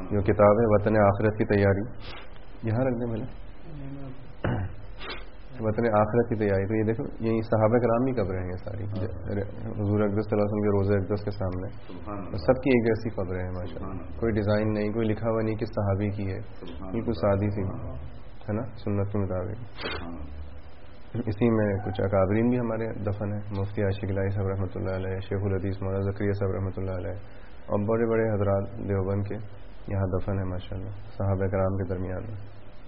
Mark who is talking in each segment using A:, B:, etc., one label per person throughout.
A: جو کتاب ہے وطن آخرت کی تیاری، یہاں رکھ دیں بھلے، وطن آخرت کی تیاری. تو یہ دیکھو یہی صحابہ کرام کی قبریں ہیں ساری، حضور اقدس صلی اللہ علیہ وسلم کے روضہ اقدس کے سامنے سب کی ایک جیسی قبریں ہیں ماشاء اللہ. کوئی ڈیزائن نہیں، کوئی لکھا ہوا نہیں کس صحابی کی ہے، بالکل سادی سی ہے نا سنت کے مطابق. اسی میں کچھ اکابرین بھی ہمارے دفن ہیں، مفتی عاشق الہی صاحب رحمۃ اللہ علیہ، شیخ الحدیث مولانا زکریا صاحب رحمۃ اللہ علیہ، اور بڑے بڑے حضرات دیوبند کے یہاں دفن ہے ماشاء اللہ صحابہ کرام کے درمیان میں.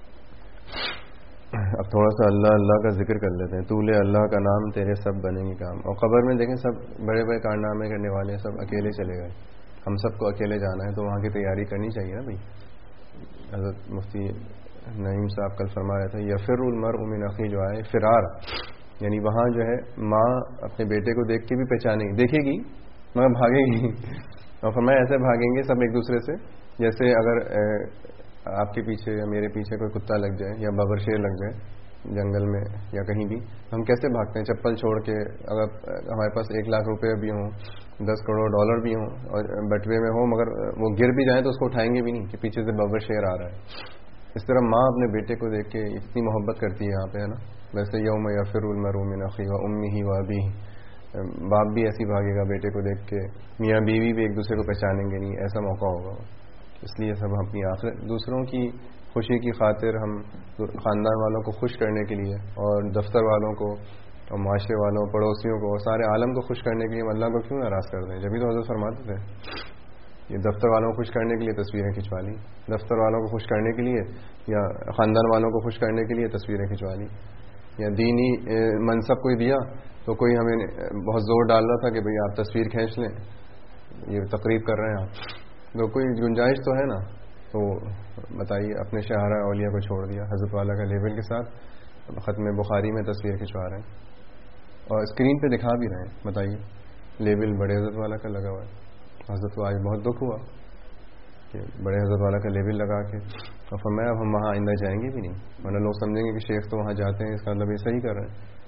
A: اب تھوڑا سا اللہ اللہ کا ذکر کر لیتے ہیں. طول اللہ کا نام تیرے سب بنیں گے کام. اور قبر میں دیکھیں سب بڑے بڑے کارنامے کرنے والے سب اکیلے چلے گئے. ہم سب کو اکیلے جانا ہے تو وہاں کی تیاری کرنی چاہیے نا بھائی. حضرت مفتی نعیم صاحب کل فرما رہے تھے یفر المرء من اخی، جو آئے فرار، یعنی وہاں جو ہے ماں اپنے بیٹے کو دیکھ کے بھی پہچانے گی، دیکھے گی مگر بھاگے گی. اور فرمایا ایسے بھاگیں گے سب ایک دوسرے سے جیسے اگر آپ کے پیچھے یا میرے پیچھے کوئی کتا لگ جائے یا بابر شیر لگ جائے جنگل میں یا کہیں بھی، ہم کیسے بھاگتے ہیں چپل چھوڑ کے. اگر ہمارے پاس 1 لاکھ روپے بھی ہوں، 10 کروڑ ڈالر بھی ہوں اور بٹوے میں ہو، مگر وہ گر بھی جائیں تو اس کو اٹھائیں گے بھی نہیں کہ پیچھے سے بابر شیر آ رہا ہے. اس طرح ماں اپنے بیٹے کو دیکھ کے اتنی محبت کرتی ہے یہاں پہ ہے نا. ویسے یوم یفر المرء من اخیہ و امہ و ابیہ، باپ بھی ایسی بھاگے گا بیٹے کو دیکھ کے، میاں بیوی بھی ایک دوسرے کو پہچانیں گے نہیں، ایسا موقع ہوگا. اس لیے سب اپنی آخرت دوسروں کی خوشی کی خاطر، ہم خاندان والوں کو خوش کرنے کے لیے اور دفتر والوں کو اور معاشرے والوں پڑوسیوں کو اور سارے عالم کو خوش کرنے کے لیے ہم اللہ کو کیوں ناراض کر دیں. جبھی تو حضرت فرماتے تھے یہ دفتر والوں کو خوش کرنے کے لیے تصویریں کھنچوا لی، دفتر والوں کو خوش کرنے کے لیے یا خاندان والوں کو خوش کرنے کے لیے تصویریں کھنچوا لی، یا دینی منصب کوئی دیا تو کوئی ہمیں بہت زور ڈال رہا تھا کہ بھئی آپ تصویر کھینچ لیں، یہ تقریب کر رہے ہیں آپ، تو کوئی گنجائش تو ہے نا. تو بتائیے اپنے شہرہ اولیاء کو چھوڑ دیا، حضرت والا کا لیبل کے ساتھ ختم بخاری میں تصویر کھنچوا رہے ہیں اور اسکرین پہ دکھا بھی رہے ہیں. بتائیے لیبل بڑے حضرت والا کا لگا ہوا ہے. حضرت کو آج بہت دکھ ہوا کہ بڑے حضرت والا کا لیبل لگا کے، اور فرمایا اب ہم وہاں آئندہ جائیں گے بھی نہیں، ورنہ لوگ سمجھیں گے کہ شیخ تو وہاں جاتے ہیں، اس کا مطلب یہ صحیح کر رہے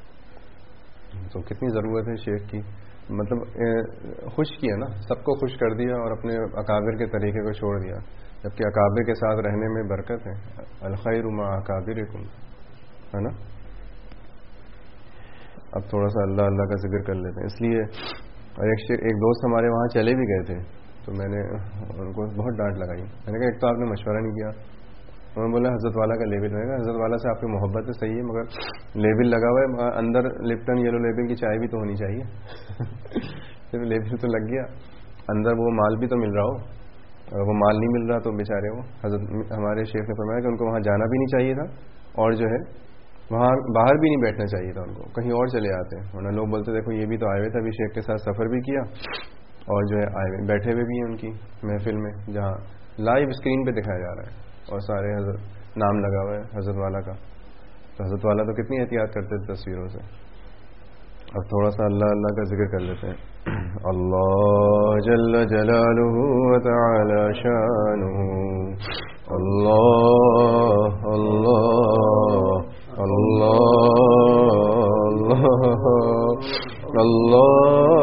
A: ہیں. تو کتنی ضرورت ہے شیخ کی، مطلب خوش کیا نا، سب کو خوش کر دیا اور اپنے اکابر کے طریقے کو چھوڑ دیا. جبکہ اکابر کے ساتھ رہنے میں برکت ہے، الخیر مع اکابرکم، ہے نا. اب تھوڑا سا اللہ اللہ کا ذکر کر لیتے ہیں. اس لیے اور ایک دوست ہمارے وہاں چلے بھی گئے تھے تو میں نے ان کو بہت ڈانٹ لگائی. میں نے کہا ایک تو آپ نے مشورہ نہیں کیا. انہوں نے بولا حضرت والا کا لیبل رہے گا، حضرت والا سے آپ کی محبت تو صحیح ہے مگر لیبل لگا ہوا ہے، اندر لپٹن یلو لیبل کی چائے بھی تو ہونی چاہیے. صرف لیبل تو لگ گیا، اندر وہ مال بھی تو مل رہا ہو. اگر وہ مال نہیں مل رہا تو بیچارے وہ حضرت ہمارے شیخ نے فرمایا کہ ان کو وہاں جانا بھی نہیں چاہیے تھا اور جو ہے وہاں باہر بھی نہیں بیٹھنا چاہیے تھا، ان کو کہیں اور چلے آتے ہیں. ورنہ لوگ بولتے دیکھو یہ بھی تو آئے ہوئے تھے، ابھی شیخ کے ساتھ سفر بھی کیا اور جو ہے آئے ہوئے بیٹھے ہوئے بھی ہیں ان کی محفل میں جہاں لائیو اسکرین پہ دکھایا جا رہا ہے اور سارے حضرت نام لگا ہوا ہے حضرت والا کا. تو حضرت والا تو کتنی احتیاط کرتے تھے تصویروں سے. اب تھوڑا سا اللہ اللہ کا ذکر کر لیتے ہیں. اللہ جل جلالہ و تعالی شانہ، اللہ اللہ اللہ اللہ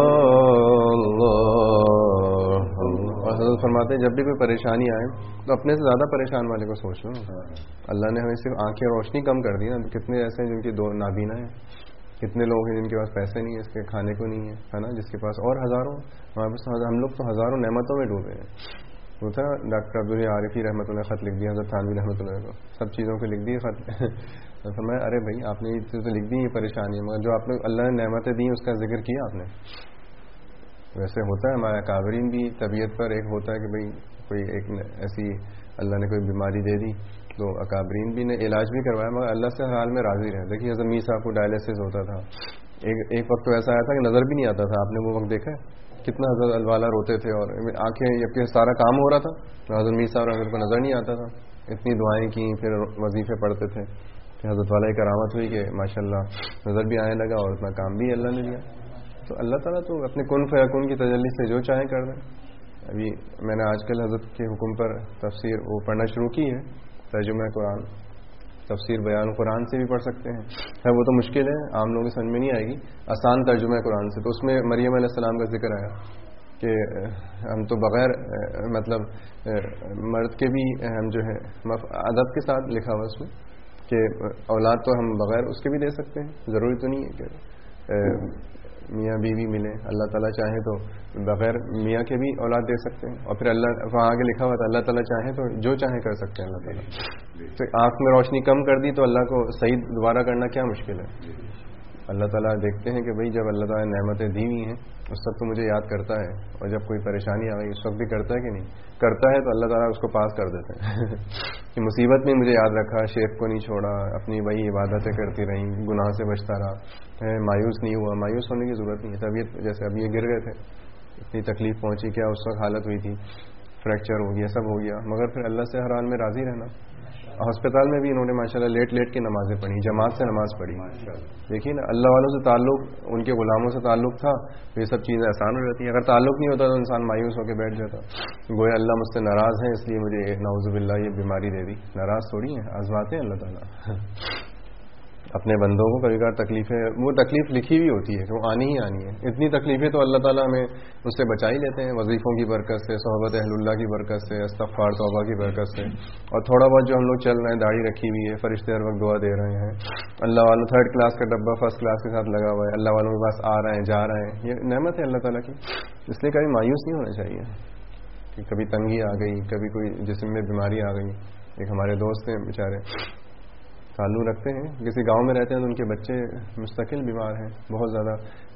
A: اللہ. حضرت فرماتے ہیں جب بھی کوئی پریشانی آئے تو اپنے سے زیادہ پریشان والے کو سوچ لو. اللہ نے ہمیں صرف آنکھیں روشنی کم کر دی نا. کتنے ایسے ہیں جن کی 2 نابینا ہیں، کتنے لوگ ہیں جن کے پاس پیسے نہیں ہیں، اس کے کھانے کو نہیں ہے نا، جس کے پاس اور ہزاروں، ہمارے پاس ہم لوگ تو ہزاروں نعمتوں میں ڈوبے ہیں. وہ تھا ڈاکٹر عبداللہ عارفی رحمۃ اللہ خط لکھ دیا حضرت تھانوی رحمۃ اللہ کو، سب چیزوں کو لکھ دیے خط. فرمایا ارے بھائی آپ نے یہ تو لکھ دی یہ پریشانی ہے، مگر جو آپ نے اللہ نے نعمتیں دی اس کا ذکر کیا آپ نے. ویسے ہوتا ہے ہمارا کابرین بھی طبیعت پر ایک ہوتا ہے کہ بھئی کوئی ایک ایسی اللہ نے کوئی بیماری دے دی تو اکابرین بھی نے علاج بھی کروایا مگر اللہ سے حال میں راضی رہے. دیکھیے حضرت میر صاحب کو ڈائلسس ہوتا تھا، ایک وقت تو ایسا آیا تھا کہ نظر بھی نہیں آتا تھا. آپ نے وہ وقت دیکھا ہے کتنا حضرت الوالا روتے تھے اور آنکھیں جبکہ سارا کام ہو رہا تھا تو حضرت میر صاحب حضرت کو نظر نہیں آتا تھا. اتنی دعائیں کی، پھر وظیفے پڑھتے تھے کہ حضرت والا کی کرامت ہوئی کہ ماشاءاللہ نظر بھی آنے لگا اور اتنا کام بھی اللہ نے دیا. تو اللہ تعالیٰ تو اپنے کن فیکون کی تجلی سے جو چاہیں کر دیں. ابھی میں نے آج کل حضرت کے حکم پر تفسیر وہ پڑھنا شروع کی ہے، ترجمہ قرآن، تفسیر بیان قرآن سے بھی پڑھ سکتے ہیں. ہے وہ تو مشکل ہے، عام لوگوں کی سمجھ میں نہیں آئے گی. آسان ترجمہ قرآن سے تو اس میں مریم علیہ السلام کا ذکر آیا کہ ہم تو بغیر مطلب مرد کے بھی ہم جو ہے ادب کے ساتھ لکھا ہوا اس میں کہ اولاد تو ہم بغیر اس کے بھی دے سکتے ہیں. ضروری تو نہیں ہے کہ میاں بیوی ملے. اللہ تعالیٰ چاہے تو بغیر میاں کے بھی اولاد دے سکتے ہیں. اور پھر اللہ وہاں آگے لکھا ہوا تھا اللہ تعالیٰ چاہے تو جو چاہے کر سکتے ہیں. اللہ تعالیٰ تو آنکھ میں روشنی کم کر دی تو اللہ کو صحیح دوبارہ کرنا کیا مشکل ہے. اللہ تعالیٰ دیکھتے ہیں کہ بھئی جب اللہ تعالیٰ نے نعمتیں دی ہوئی ہیں اس وقت تو مجھے یاد کرتا ہے, اور جب کوئی پریشانی آ گئی اس وقت بھی کرتا ہے کہ نہیں کرتا ہے, تو اللہ تعالیٰ اس کو پاس کر دیتے ہیں کہ مصیبت میں مجھے یاد رکھا, شیخ کو نہیں چھوڑا, اپنی وہی عبادتیں کرتی رہیں, گناہ سے بچتا رہا, مایوس نہیں ہوا. مایوس ہونے کی ضرورت نہیں ہے. طبیعت جیسے اب یہ گر گئے تھے, اتنی تکلیف پہنچی, کیا اس وقت حالت ہوئی تھی, فریکچر ہو گیا, سب ہو گیا, مگر پھر اللہ سے ہر حال میں راضی رہنا. ہسپتال میں بھی انہوں نے ماشاءاللہ لیٹ لیٹ کی نمازیں پڑھی, جماعت سے نماز پڑھی. دیکھیے نا, اللہ والوں سے تعلق, ان کے غلاموں سے تعلق تھا تو یہ سب چیزیں آسان ہو جاتی ہیں. اگر تعلق نہیں ہوتا تو انسان مایوس ہو کے بیٹھ جاتا, گویا اللہ مجھ سے ناراض ہے اس لیے مجھے نعوذ باللہ یہ بیماری دے دی. ناراض تھوڑی ہیں, آزماتے ہیں اللہ تعالیٰ اپنے بندوں کو. کبھی کبھار تکلیفیں, وہ تکلیف لکھی ہوئی ہوتی ہے کہ وہ آنی ہی آنی ہے. اتنی تکلیفیں تو اللہ تعالیٰ ہمیں اس سے بچا ہی لیتے ہیں, وظیفوں کی برکت سے, صحبت اہل اللہ کی برکت سے, استغفار توبہ کی برکت سے, اور تھوڑا بہت جو ہم لوگ چل رہے ہیں, داڑھی رکھی ہوئی ہے, فرشتے ہر وقت دعا دے رہے ہیں, اللہ والوں تھرڈ کلاس کا ڈبہ فرسٹ کلاس کے ساتھ لگا ہوا ہے, اللہ والوں کے پاس آ رہے ہیں جا رہے ہیں. یہ نعمت ہے اللہ تعالیٰ کی, اس لیے کبھی مایوس نہیں ہونا چاہیے کہ کبھی تنگی آ گئی, کبھی کوئی جسم میں بیماری آ گئی. ایک ہمارے دوست ہیں بیچارے, تعلق رکھتے ہیں, کسی گاؤں میں رہتے ہیں تو ان کے بچے مستقل بیمار ہیں بہت زیادہ,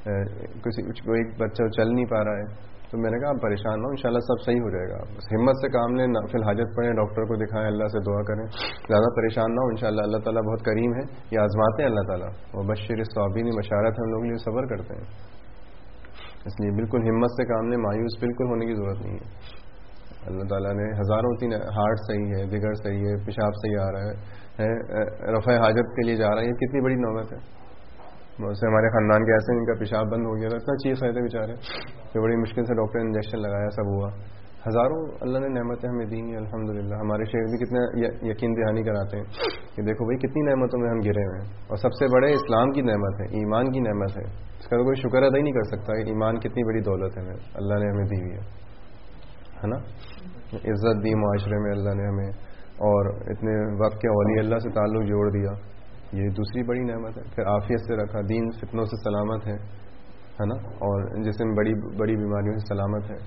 A: کوئی بچہ چل نہیں پا رہا ہے. تو میں نے کہا آپ پریشان نہ ہو, انشاءاللہ سب صحیح ہو جائے گا. بس ہمت سے کام لیں, فی الحاجت پڑھیں, ڈاکٹر کو دکھائیں, اللہ سے دعا کریں, زیادہ پریشان نہ ہو. انشاءاللہ اللہ تعالیٰ بہت کریم ہے, یہ آزماتے ہیں اللہ تعالیٰ. وہ بشیر الصابرین, بشارت ہے ہم لوگوں کے لیے, صبر کرتے ہیں. اس لیے بالکل ہمت سے کام لیں, مایوس بالکل ہونے کی ضرورت نہیں ہے. اللہ تعالیٰ نے ہزاروں ہارٹ صحیح ہے, جگر صحیح ہے, پیشاب صحیح آ رہا ہے, رفع حاجت کے لیے جا رہا ہے. یہ کتنی بڑی نعمت ہے. بہت سے ہمارے خاندان کے ایسے ان کا پیشاب بند ہو گیا تھا, اتنا چیز خریدے بیچارے, کہ بڑی مشکل سے ڈاکٹر نے انجیکشن لگایا, سب ہوا. ہزاروں اللہ نے نعمتیں ہمیں دی ہیں الحمدللہ. ہمارے شیخ بھی کتنے یقین دہانی کراتے ہیں کہ دیکھو بھائی کتنی نعمتوں میں ہم گرے ہوئے ہیں, اور سب سے بڑے اسلام کی نعمت ہے, ایمان کی نعمت ہے. اس کا تو کوئی شکر ادا ہی نہیں کر سکتا کہ ایمان کتنی بڑی دولت ہے اللہ نے ہمیں دی ہوئی ہے نا. عزت دی معاشرے میں اللہ نے ہمیں, اور اتنے وقت کے اولیاء اللہ سے تعلق جوڑ دیا, یہ دوسری بڑی نعمت ہے. پھر عافیت سے رکھا, دین فتنوں سے سلامت ہے نا, اور جسم بڑی بڑی بیماریوں سے سلامت ہے.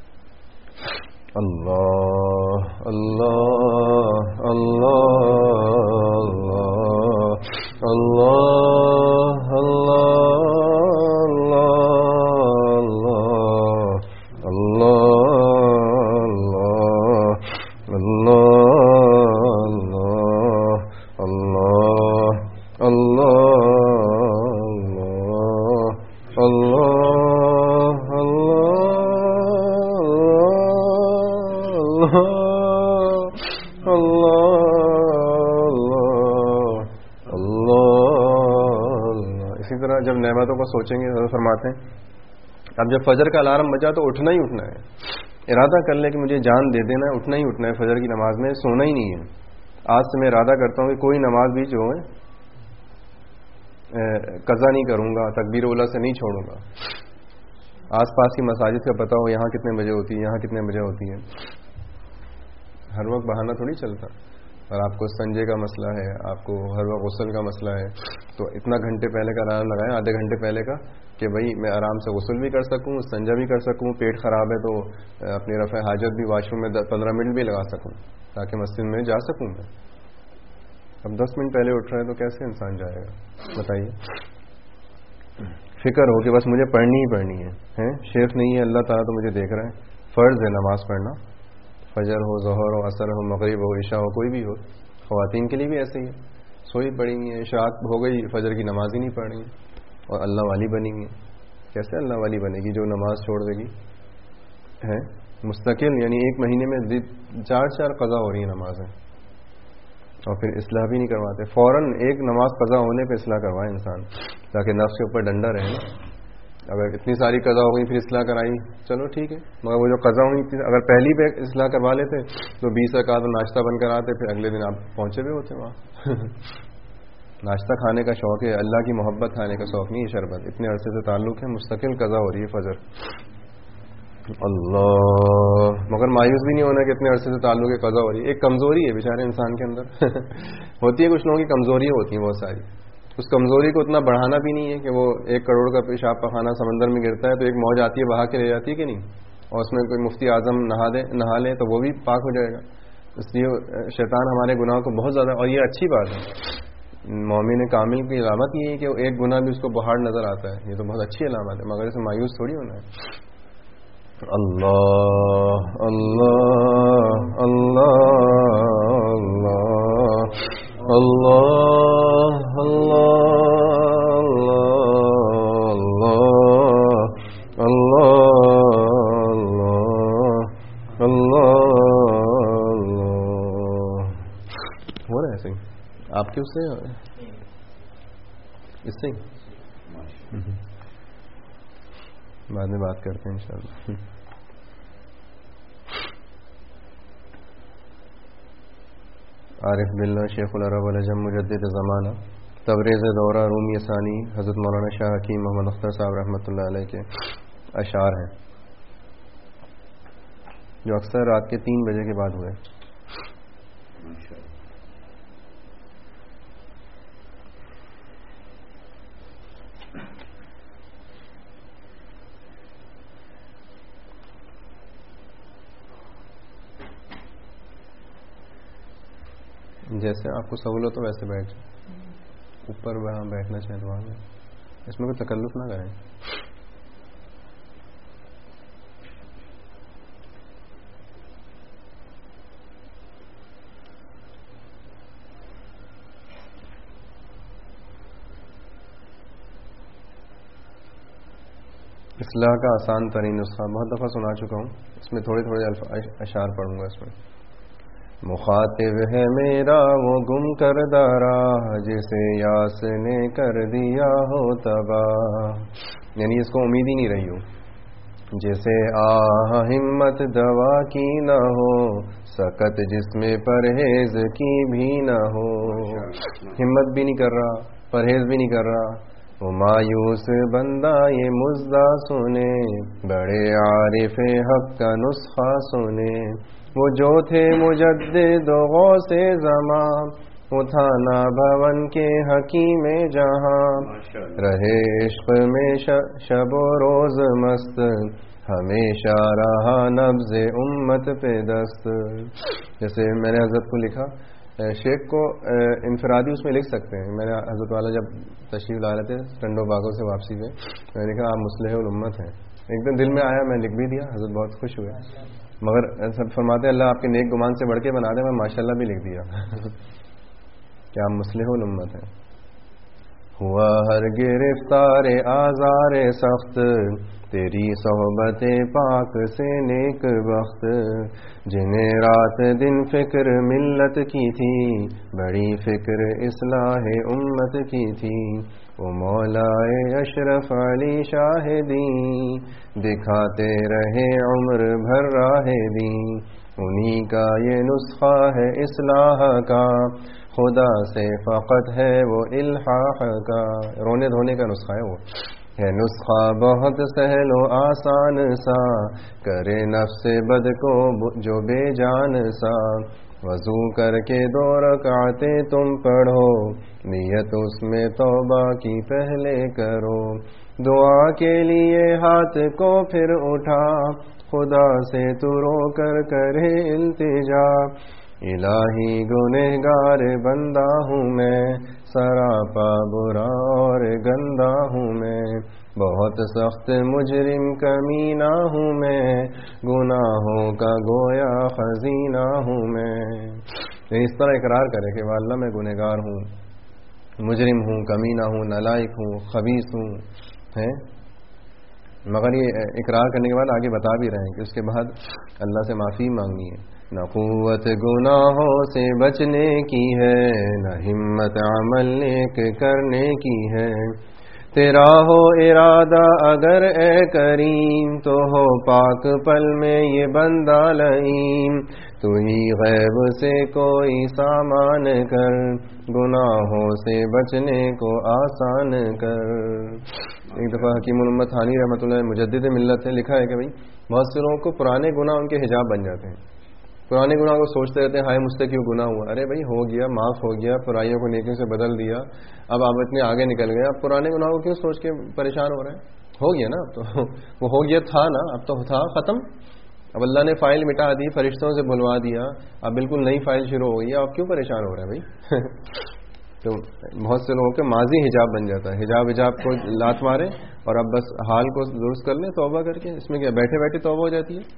A: اللہ اللہ اللہ اللہ اللہ اللہ جب نعمتوں کو سوچیں گے حضرت فرماتے ہیں اب جب فجر کا الارم بجا تو اٹھنا ہی اٹھنا ہے. ارادہ کر لے کہ مجھے جان دے دینا ہے, اٹھنا ہی اٹھنا ہے فجر کی نماز میں, سونا ہی نہیں ہے. آج سے میں ارادہ کرتا ہوں کہ کوئی نماز بھی جو ہے قضا نہیں کروں گا, تکبیر اولا سے نہیں چھوڑوں گا. آس پاس کی مساجد کا پتہ ہو یہاں کتنے بجے ہوتی ہے, یہاں کتنے بجے ہوتی ہے. ہر وقت بہانہ تھوڑی چلتا. اور آپ کو سنجے کا مسئلہ ہے, آپ کو ہر وقت غسل کا مسئلہ ہے, تو اتنا گھنٹے پہلے کا الارم لگائیں, آدھے گھنٹے پہلے کا, کہ بھائی میں آرام سے غسل بھی کر سکوں, سنجا بھی کر سکوں, پیٹ خراب ہے تو اپنی رفع حاجت بھی واش روم میں 15 منٹ بھی لگا سکوں تاکہ مسجد میں جا سکوں میں. اب 10 منٹ پہلے اٹھ رہے ہیں تو کیسے انسان جائے گا بتائیے. فکر ہو کہ بس مجھے پڑھنی ہی پڑھنی ہے, شیخ نہیں ہے, اللہ تعالیٰ تو مجھے دیکھ رہا ہے, فرض ہے نماز پڑھنا, فجر ہو, ظہر ہو, عصر ہو, مغرب ہو, عشاء ہو, کوئی بھی ہو. خواتین کے لیے بھی ایسے ہی ہے, سوئی پڑی ہوئی ہیں, شاعت ہو گئی, فجر کی نماز ہی نہیں پڑھ رہی, اور اللہ والی بنی ہوئی. کیسے اللہ والی بنے گی جو نماز چھوڑ دے گی ہے مستقل, یعنی ایک مہینے میں 4 قضا ہو رہی ہیں نمازیں, اور پھر اصلاح بھی نہیں کرواتے. فوراً ایک نماز قضا ہونے پہ اصلاح کروائے انسان تاکہ نفس کے اوپر ڈنڈا رہے. اگر اتنی ساری قضا ہو گئی پھر اصلاح کرائی, چلو ٹھیک ہے, مگر وہ جو قضا ہوئی تھی اگر پہلی پہ اصلاح کروا لیتے تو 20 رکعت ناشتہ بن کر آتے, پھر اگلے دن آپ پہنچے ہوئے ہوتے وہاں. ناشتہ کھانے کا شوق ہے, اللہ کی محبت کھانے کا شوق نہیں ہے. شربت اتنے عرصے سے تعلق ہے, مستقل قضا ہو رہی ہے فجر. اللہ، مگر مایوس بھی نہیں ہونا کہ اتنے عرصے سے تعلق قضا ہو رہی ہے. ایک کمزوری ہے بیچارے انسان کے اندر ہوتی ہے، کچھ لوگوں کی کمزوریاں ہوتی ہیں بہت ساری. اس کمزوری کو اتنا بڑھانا بھی نہیں ہے کہ وہ 1 کروڑ کا پیشاب پخانہ سمندر میں گرتا ہے تو ایک موج آتی ہے بہا کے لے جاتی ہے کہ نہیں، اور اس میں کوئی مفتی اعظم نہا لے تو وہ بھی پاک ہو جائے گا. اس لیے شیطان ہمارے گناہوں کو بہت زیادہ، اور یہ اچھی بات ہے، مومن کامل کی علامت یہ ہے کہ ایک گناہ بھی اس کو بہاڑ نظر آتا ہے، یہ تو بہت اچھی علامت ہے، مگر اسے مایوس تھوڑی ہونا ہے. اللہ اللہ اللہ اللہ اللہ اللہ اللہ اللہ. ہو رہا ہے ایسے آپ کے اس سے اس سے بعد میں بات کرتے ہیں انشاءاللہ. عارف باللہ شیخ العرب العجم مجدد زمانہ تبریز دورہ رومی ثانی حضرت مولانا شاہ حکیم محمد اختر صاحب رحمۃ اللہ علیہ کے اشعار ہیں جو اکثر رات کے 3 بجے کے بعد ہوئے. جیسے آپ کو سہولت ہو ویسے بیٹھ جائیں، اوپر وہاں بیٹھنا چاہیں تو وہاں، اس میں کوئی تکلف نہ کریں. اصلاح کا آسان ترین نسخہ بہت دفعہ سنا چکا ہوں، اس میں تھوڑے تھوڑے اشعار پڑھوں گا. اس میں مخاطب ہے میرا وہ گم کردہ راہ جسے یاس نے کر دیا ہو تباہ، یعنی اس کو امید ہی نہیں رہی ہو. جیسے آہ ہمت دوا کی نہ ہو، سکت جس میں پرہیز کی بھی نہ ہو. ہمت بھی نہیں کر رہا، پرہیز بھی نہیں کر رہا. وہ مایوس بندہ یہ مزدہ سنے، بڑے عارف حق کا نسخہ سنے. وہ جو تھے مجدد و غوث زمان، وہ تھانہ بھون کے حکیم جہاں. رہے عشق میں شب و روز مست، ہمیشہ رہا نبض امت پہ دست. جیسے میں نے حضرت کو لکھا، شیخ کو انفرادی اس میں لکھ سکتے ہیں. میں نے حضرت والا جب تشریف لا رہے تھے ٹنڈو باغوں سے واپسی پہ، میں نے کہا آپ مصلح الامت ہیں. ایک دم دل میں آیا، میں لکھ بھی دیا. حضرت بہت خوش ہوئے، مگر سب فرماتے ہیں اللہ آپ کے نیک گمان سے بڑھ کے بنا دے. میں ماشاءاللہ بھی لکھ دیا کہ آپ مصلح الامت ہیں. ہوا ہر گرفتار آزار سخت، تیری صحبت پاک سے نیک بخت. جنہیں رات دن فکر ملت کی تھی، بڑی فکر اصلاح امت کی تھی. وہ مولا اشرف علی شاہدی، دکھاتے رہے عمر بھر راہ دی. انہی کا یہ نسخہ ہے اصلاح کا، خدا سے فقط ہے وہ الحاح کا. رونے دھونے کا نسخہ ہے وہ. ہے نسخہ بہت سہل و آسان سا، کرے نفس بد کو جو بے جان سا. وضو کر کے 2 رکعتیں تم پڑھو، نیت اس میں توبہ کی پہلے کرو. دعا کے لیے ہاتھ کو پھر اٹھا، خدا سے تو رو کر کرے التجا. الہی گنہگار بندہ ہوں میں، سراپا برا اور گندا ہوں میں. بہت سخت مجرم کمینہ ہوں میں، گناہوں کا گویا خزینہ ہوں میں. اس طرح اقرار کرے کہ واللہ میں گنہگار ہوں، مجرم ہوں، کمینہ ہوں، نالائق ہوں، خبیث ہوں ہیں. مگر یہ اقرار کرنے کے بعد آگے بتا بھی رہے ہیں کہ اس کے بعد اللہ سے معافی مانگنی ہے. نہ قوت گناہوں سے بچنے کی ہے، نہ ہمت عمل نیک کرنے کی ہے. تیرا ہو ارادہ اگر اے کریم، تو ہو پاک پل میں یہ بندہ لئیم. تو ہی غیب سے کوئی سامان کر، گناہوں سے بچنے کو آسان کر. ایک دفعہ حکیم الامت تھانی رحمۃ اللہ مجدد ملت ہے، لکھا ہے کہ بھائی بہت سے لوگوں کو پرانے گناہ ان کے حجاب بن جاتے ہیں. پرانے گناہ کو سوچتے رہتے ہیں ہائے مجھ سے کیوں گناہ ہوا. ارے بھائی ہو گیا، معاف ہو گیا، برائیوں کو نیکیوں سے بدل دیا، اب آپ اتنے آگے نکل گئے، اب پرانے گناہ کو کیوں سوچ کے پریشان ہو رہے ہیں؟ ہو گیا نا، اب تو وہ ہو گیا تھا نا، اب تو تھا ختم. اب اللہ نے فائل مٹا دی، فرشتوں سے بلوا دیا، اب بالکل نئی فائل شروع ہو گئی ہے، اب کیوں پریشان ہو رہے ہیں بھائی؟ تو بہت سے لوگوں کے ماضی حجاب بن جاتا ہے، حجاب کو لات مارے اور اب بس حال کو درست کر لیں توبہ کر کے. اس میں کیا بیٹھے بیٹھے توبہ ہو جاتی ہے.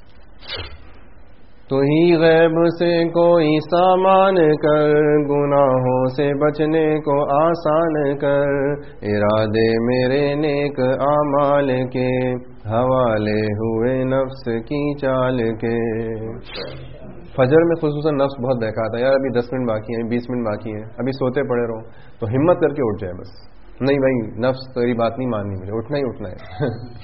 A: تو ہی غیب سے کوئی سامان کر، گناہوں سے بچنے کو آسان کر، ارادے میرے نیک اعمال کے حوالے ہوئے نفس کی چال کے. فجر میں خصوصاً نفس بہت بہکاتا ہے، یار ابھی 10 منٹ باقی ہیں، 20 منٹ باقی ہیں، ابھی سوتے پڑے رہو. تو ہمت کر کے اٹھ جائے بس. نہیں بھائی نفس تیری بات نہیں ماننی، مجھے اٹھنا ہی اٹھنا ہے.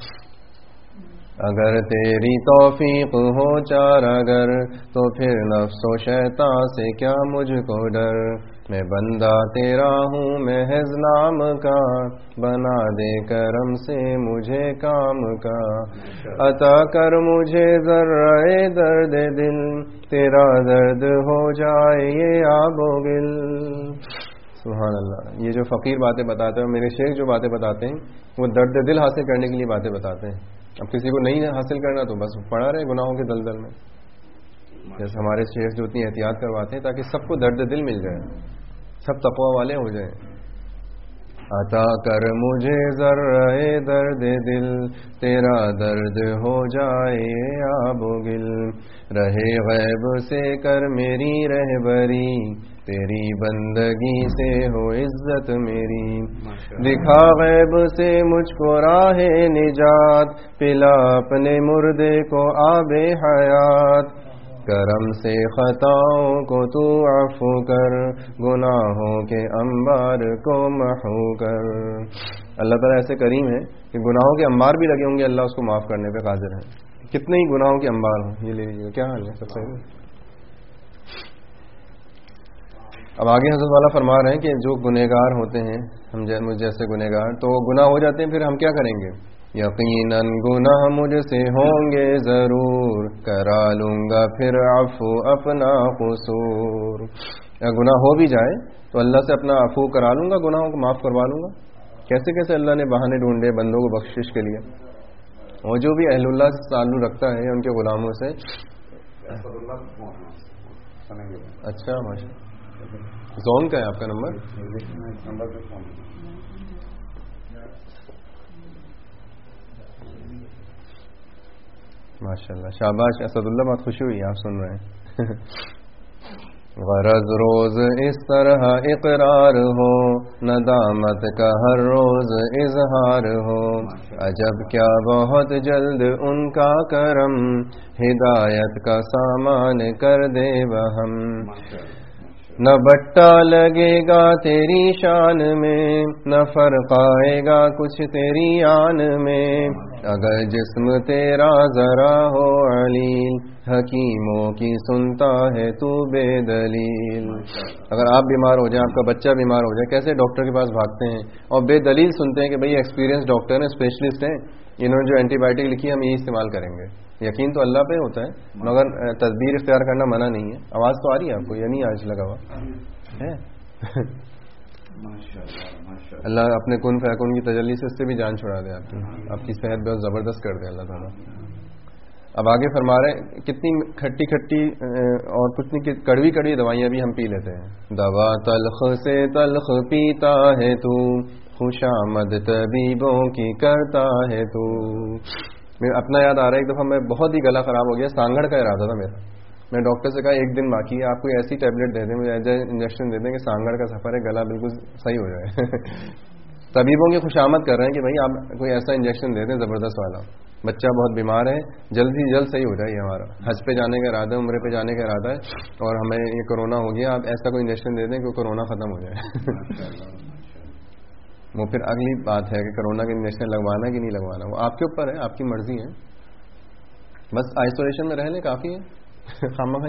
A: اگر تیری توفیق ہو چارگر تو پھر نفس و شیطان سے کیا مجھ کو ڈر. میں بندہ تیرا ہوں محض نام کا، بنا دے کرم سے مجھے کام کا. عطا کر مجھے ذرہ درد دل، تیرا درد ہو جائے یہ آب و گل. سبحان اللہ. یہ جو فقیر باتیں بتاتے ہیں، میرے شیخ جو باتیں بتاتے ہیں، وہ درد دل حاصل کرنے کے لیے باتیں بتاتے ہیں. اب کسی کو نہیں حاصل کرنا تو بس پڑا رہے گناہوں کے دلدل میں. جیسے ہمارے شیخ جو اتنی احتیاط کرواتے ہیں تاکہ سب کو درد دل مل جائے، سب تقوی والے ہو جائیں. عطا کر مجھے ذرہ درد دل، تیرا درد ہو جائے آب و گل. رہے غیب سے کر میری رہبری، تیری بندگی سے ہو عزت میری. دکھا غیب سے مجھ کو راہ نجات، پلا اپنے مردے کو آب حیات. کرم سے خطاؤں کو تو عفو کر، گناہوں کے انبار کو محو کر. اللہ تعالیٰ ایسے کریم ہے کہ گناہوں کے انبار بھی لگے ہوں گے، اللہ اس کو معاف کرنے پہ قادر ہے. کتنے ہی گناہوں کے انبار ہوں. یہ لے لیجیے. کیا حال ہے؟ سب صحیح ہے. اب آگے حضرت والا فرما رہے ہیں کہ جو گنہگار ہوتے ہیں، ہم مجھ جیسے گنہگار، تو گناہ ہو جاتے ہیں، پھر ہم کیا کریں گے؟ یقیناً گناہ مجھ سے ہوں گے ضرور، کرا لوں گا پھر عفو اپنا قصور. اگر گناہ ہو بھی جائے تو اللہ سے اپنا عفو کرا لوں گا، گناہوں کو معاف کروا لوں گا. کیسے کیسے اللہ نے بہانے ڈھونڈے بندوں کو بخشش کے لیے. اور جو بھی اہل اللہ سے تعلق رکھتا ہے ان کے غلاموں سے. اچھا ماشاء. زون کا ہے آپ کا نمبر؟ ماشاء اللہ. شاباش اسد اللہ، بہت خوشی ہوئی آپ سن رہے ہیں. غرض روز اس طرح اقرار ہو، ندامت کا ہر روز اظہار ہو. عجب کیا بہت جلد ان کا کرم، ہدایت کا سامان کر دے وہم. نہ بٹا لگے گا تیری شان میں، نہ فرق آئے گا کچھ تیری آن میں. اگر جسم تیرا ذرا ہو علیل، حکیموں کی سنتا ہے تو بے دلیل. اگر آپ بیمار ہو جائیں، آپ کا بچہ بیمار ہو جائے، کیسے ڈاکٹر کے پاس بھاگتے ہیں اور بے دلیل سنتے ہیں کہ بھئی ایکسپیرینس ڈاکٹر ہیں، اسپیشلسٹ ہیں، انہوں نے جو اینٹی بایوٹک لکھی ہم یہی استعمال کریں گے. یقین تو اللہ پہ ہوتا ہے مگر تدبیر اختیار کرنا منع نہیں ہے. آواز تو آ رہی ہے آپ کو یا نہیں؟ آج لگا ہوا ہے. اللہ اپنے کن فیکن کی تجلی سے اس سے بھی جان چھڑا دے آپ کی صحت بہت زبردست کر دے اللہ تعالیٰ. اب آگے فرما رہے ہیں کتنی کھٹی کھٹی اور کتنی کڑوی کڑوی دوائیاں بھی ہم پی لیتے ہیں. دوا تلخ سے تلخ پیتا ہے تو، خوشامد طبیبوں کی کرتا ہے تو. اپنا یاد آ رہا ہے ایک دفعہ میں بہت ہی گلا خراب ہو گیا، سانگڑ کا ارادہ تھا میرا. میں ڈاکٹر سے کہا 1 دن باقی ہے، آپ کوئی ایسی ٹیبلٹ دے دیں، مجھے ایسا انجیکشن دے دیں کہ سانگڑ کا سفر ہے، گلا بالکل صحیح ہو جائے. طبیبوں کی خوشامد کر رہے ہیں کہ بھائی آپ کوئی ایسا انجیکشن دے دیں زبردست والا، بچہ بہت بیمار ہے، جلد ہی جلد صحیح ہو جائے. ہمارا حج پہ جانے کا ارادہ ہے، عمرے پہ جانے کا ارادہ ہے اور ہمیں یہ کورونا ہو گیا، آپ ایسا کوئی انجیکشن دے دیں کہ کورونا ختم ہو جائے. وہ پھر اگلی بات ہے کہ کورونا کا انجیکشن لگوانا کہ نہیں لگوانا، وہ آپ کے اوپر ہے، آپ کی مرضی ہے. بس آئسولیشن میں رہنے کافی ہے. خامخواہ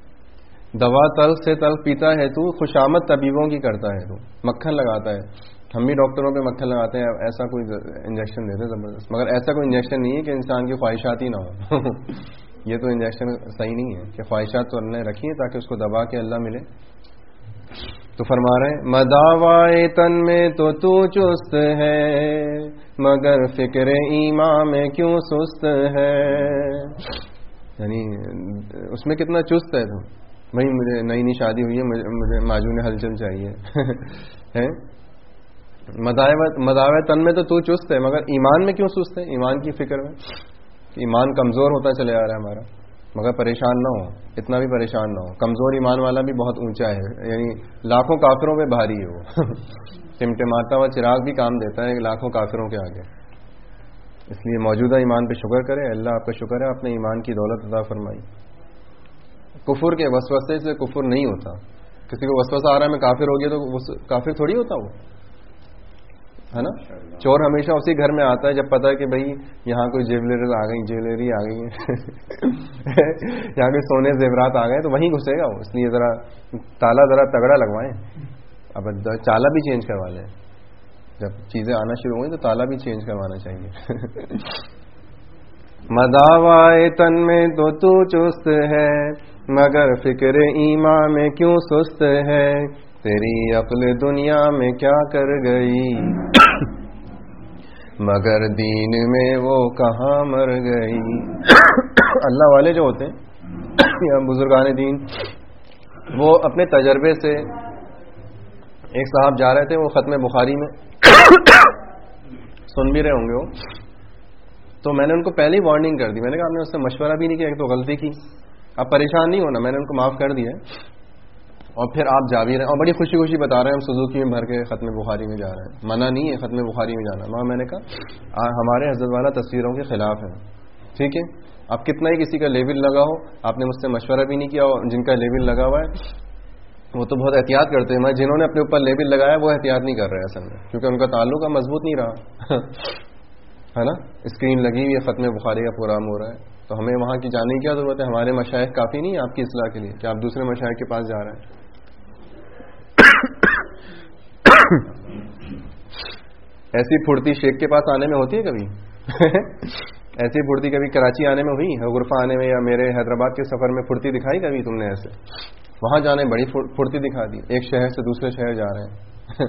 A: دوا تلخ سے تلخ پیتا ہے تو، خوشامد طبیبوں کی کرتا ہے تو، مکھن لگاتا ہے. ہم بھی ڈاکٹروں پہ مکھن لگاتے ہیں، ایسا کوئی انجیکشن دیتے ہیں زبردست، مگر ایسا کوئی انجیکشن نہیں ہے کہ انسان کی خواہشات ہی نہ ہو یہ تو انجیکشن صحیح نہیں ہے کہ خواہشات تو اللہ نے رکھی ہیں تاکہ اس کو دبا کے اللہ ملے. تو فرما رہے ہیں مداوائے تن میں تو چست ہے مگر فکر ایمان میں کیوں سست ہے. یعنی اس میں کتنا چست ہے تم. بھائی مجھے نئی نئی شادی ہوئی ہے، مجھے معجون ہلچل چاہیے مداوائے تن میں تو چست ہے مگر ایمان میں کیوں سست ہے. ایمان کی فکر میں ایمان کمزور ہوتا چلے آ رہا ہے ہمارا، مگر پریشان نہ ہو، اتنا بھی پریشان نہ ہو. کمزور ایمان والا بھی بہت اونچا ہے، یعنی لاکھوں کافروں پہ بھاری ہے وہ ٹمٹماتا ہوا چراغ بھی کام دیتا ہے لاکھوں کافروں کے آگے. اس لیے موجودہ ایمان پہ شکر کرے. اللہ آپ کا شکر ہے، آپ نے ایمان کی دولت عطا فرمائی. کفر کے وسوسے سے کفر نہیں ہوتا. کسی کو وسوسہ آ رہا ہے میں کافر ہو گیا تو کافر تھوڑی ہوتا وہ، ہے نا. چور ہمیشہ اسی گھر میں آتا ہے جب پتا ہے کہ بھائی یہاں کوئی جیولری آ گئی ہے یہاں کوئی سونے زیورات آ گئے تو وہیں گھسے گا وہ. اس لیے ذرا تالا ذرا تگڑا لگوائیں. اب تالا بھی چینج کروا لیں، جب چیزیں آنا شروع ہوئی تو تالا بھی چینج کروانا چاہیے. مداوائے تن میں تو چست ہے مگر فکر ایمان میں کیوں سست ہے. تیری عقل دنیا میں کیا کر گئی مگر دین میں وہ کہاں مر گئی. اللہ والے جو ہوتے ہیں یا بزرگان دین، وہ اپنے تجربے سے، ایک صاحب جا رہے تھے وہ ختم بخاری میں سن بھی رہے ہوں گے وہ، تو میں نے ان کو پہلے ہی وارننگ کر دی. میں نے کہا آپ نے اس سے مشورہ بھی نہیں کیا، ایک تو غلطی کی، اب پریشان نہیں ہونا. میں نے ان کو معاف کر دیا اور پھر آپ جا بھی رہے ہیں اور بڑی خوشی خوشی بتا رہے ہیں ہم سوزوکی میں بھر کے ختم بخاری میں جا رہے ہیں. منع نہیں ہے ختم بخاری میں جانا، میں نے کہا ہمارے حضرت والا تصویروں کے خلاف ہے، ٹھیک ہے. اب کتنا ہی کسی کا لیبل لگا ہو، آپ نے مجھ سے مشورہ بھی نہیں کیا، اور جن کا لیبل لگا ہوا ہے وہ تو بہت احتیاط کرتے ہیں. جنہوں نے اپنے اوپر لیبل لگایا وہ احتیاط نہیں کر رہے اصل میں، کیونکہ ان کا تعلق مضبوط نہیں رہا ہے نا. اسکرین لگی ہوئی ہے، ختم بخاری کا پروگرام ہو رہا ہے، تو ہمیں وہاں کی جانے کی کیا ضرورت ہے. ہمارے مشائخ کافی نہیں ہے آپ کی اصلاح کے لیے کہ آپ دوسرے مشائخ کے پاس جا رہے ہیں. ایسی پھرتی شیخ کے پاس آنے میں ہوتی ہے کبھی ایسی پھرتی کبھی کراچی آنے میں ہوئی، غرفہ آنے میں، یا میرے حیدرآباد کے سفر میں پھرتی دکھائی کبھی تم نے؟ ایسے وہاں جانے بڑی پھرتی دکھا دی، ایک شہر سے دوسرے شہر جا رہے ہیں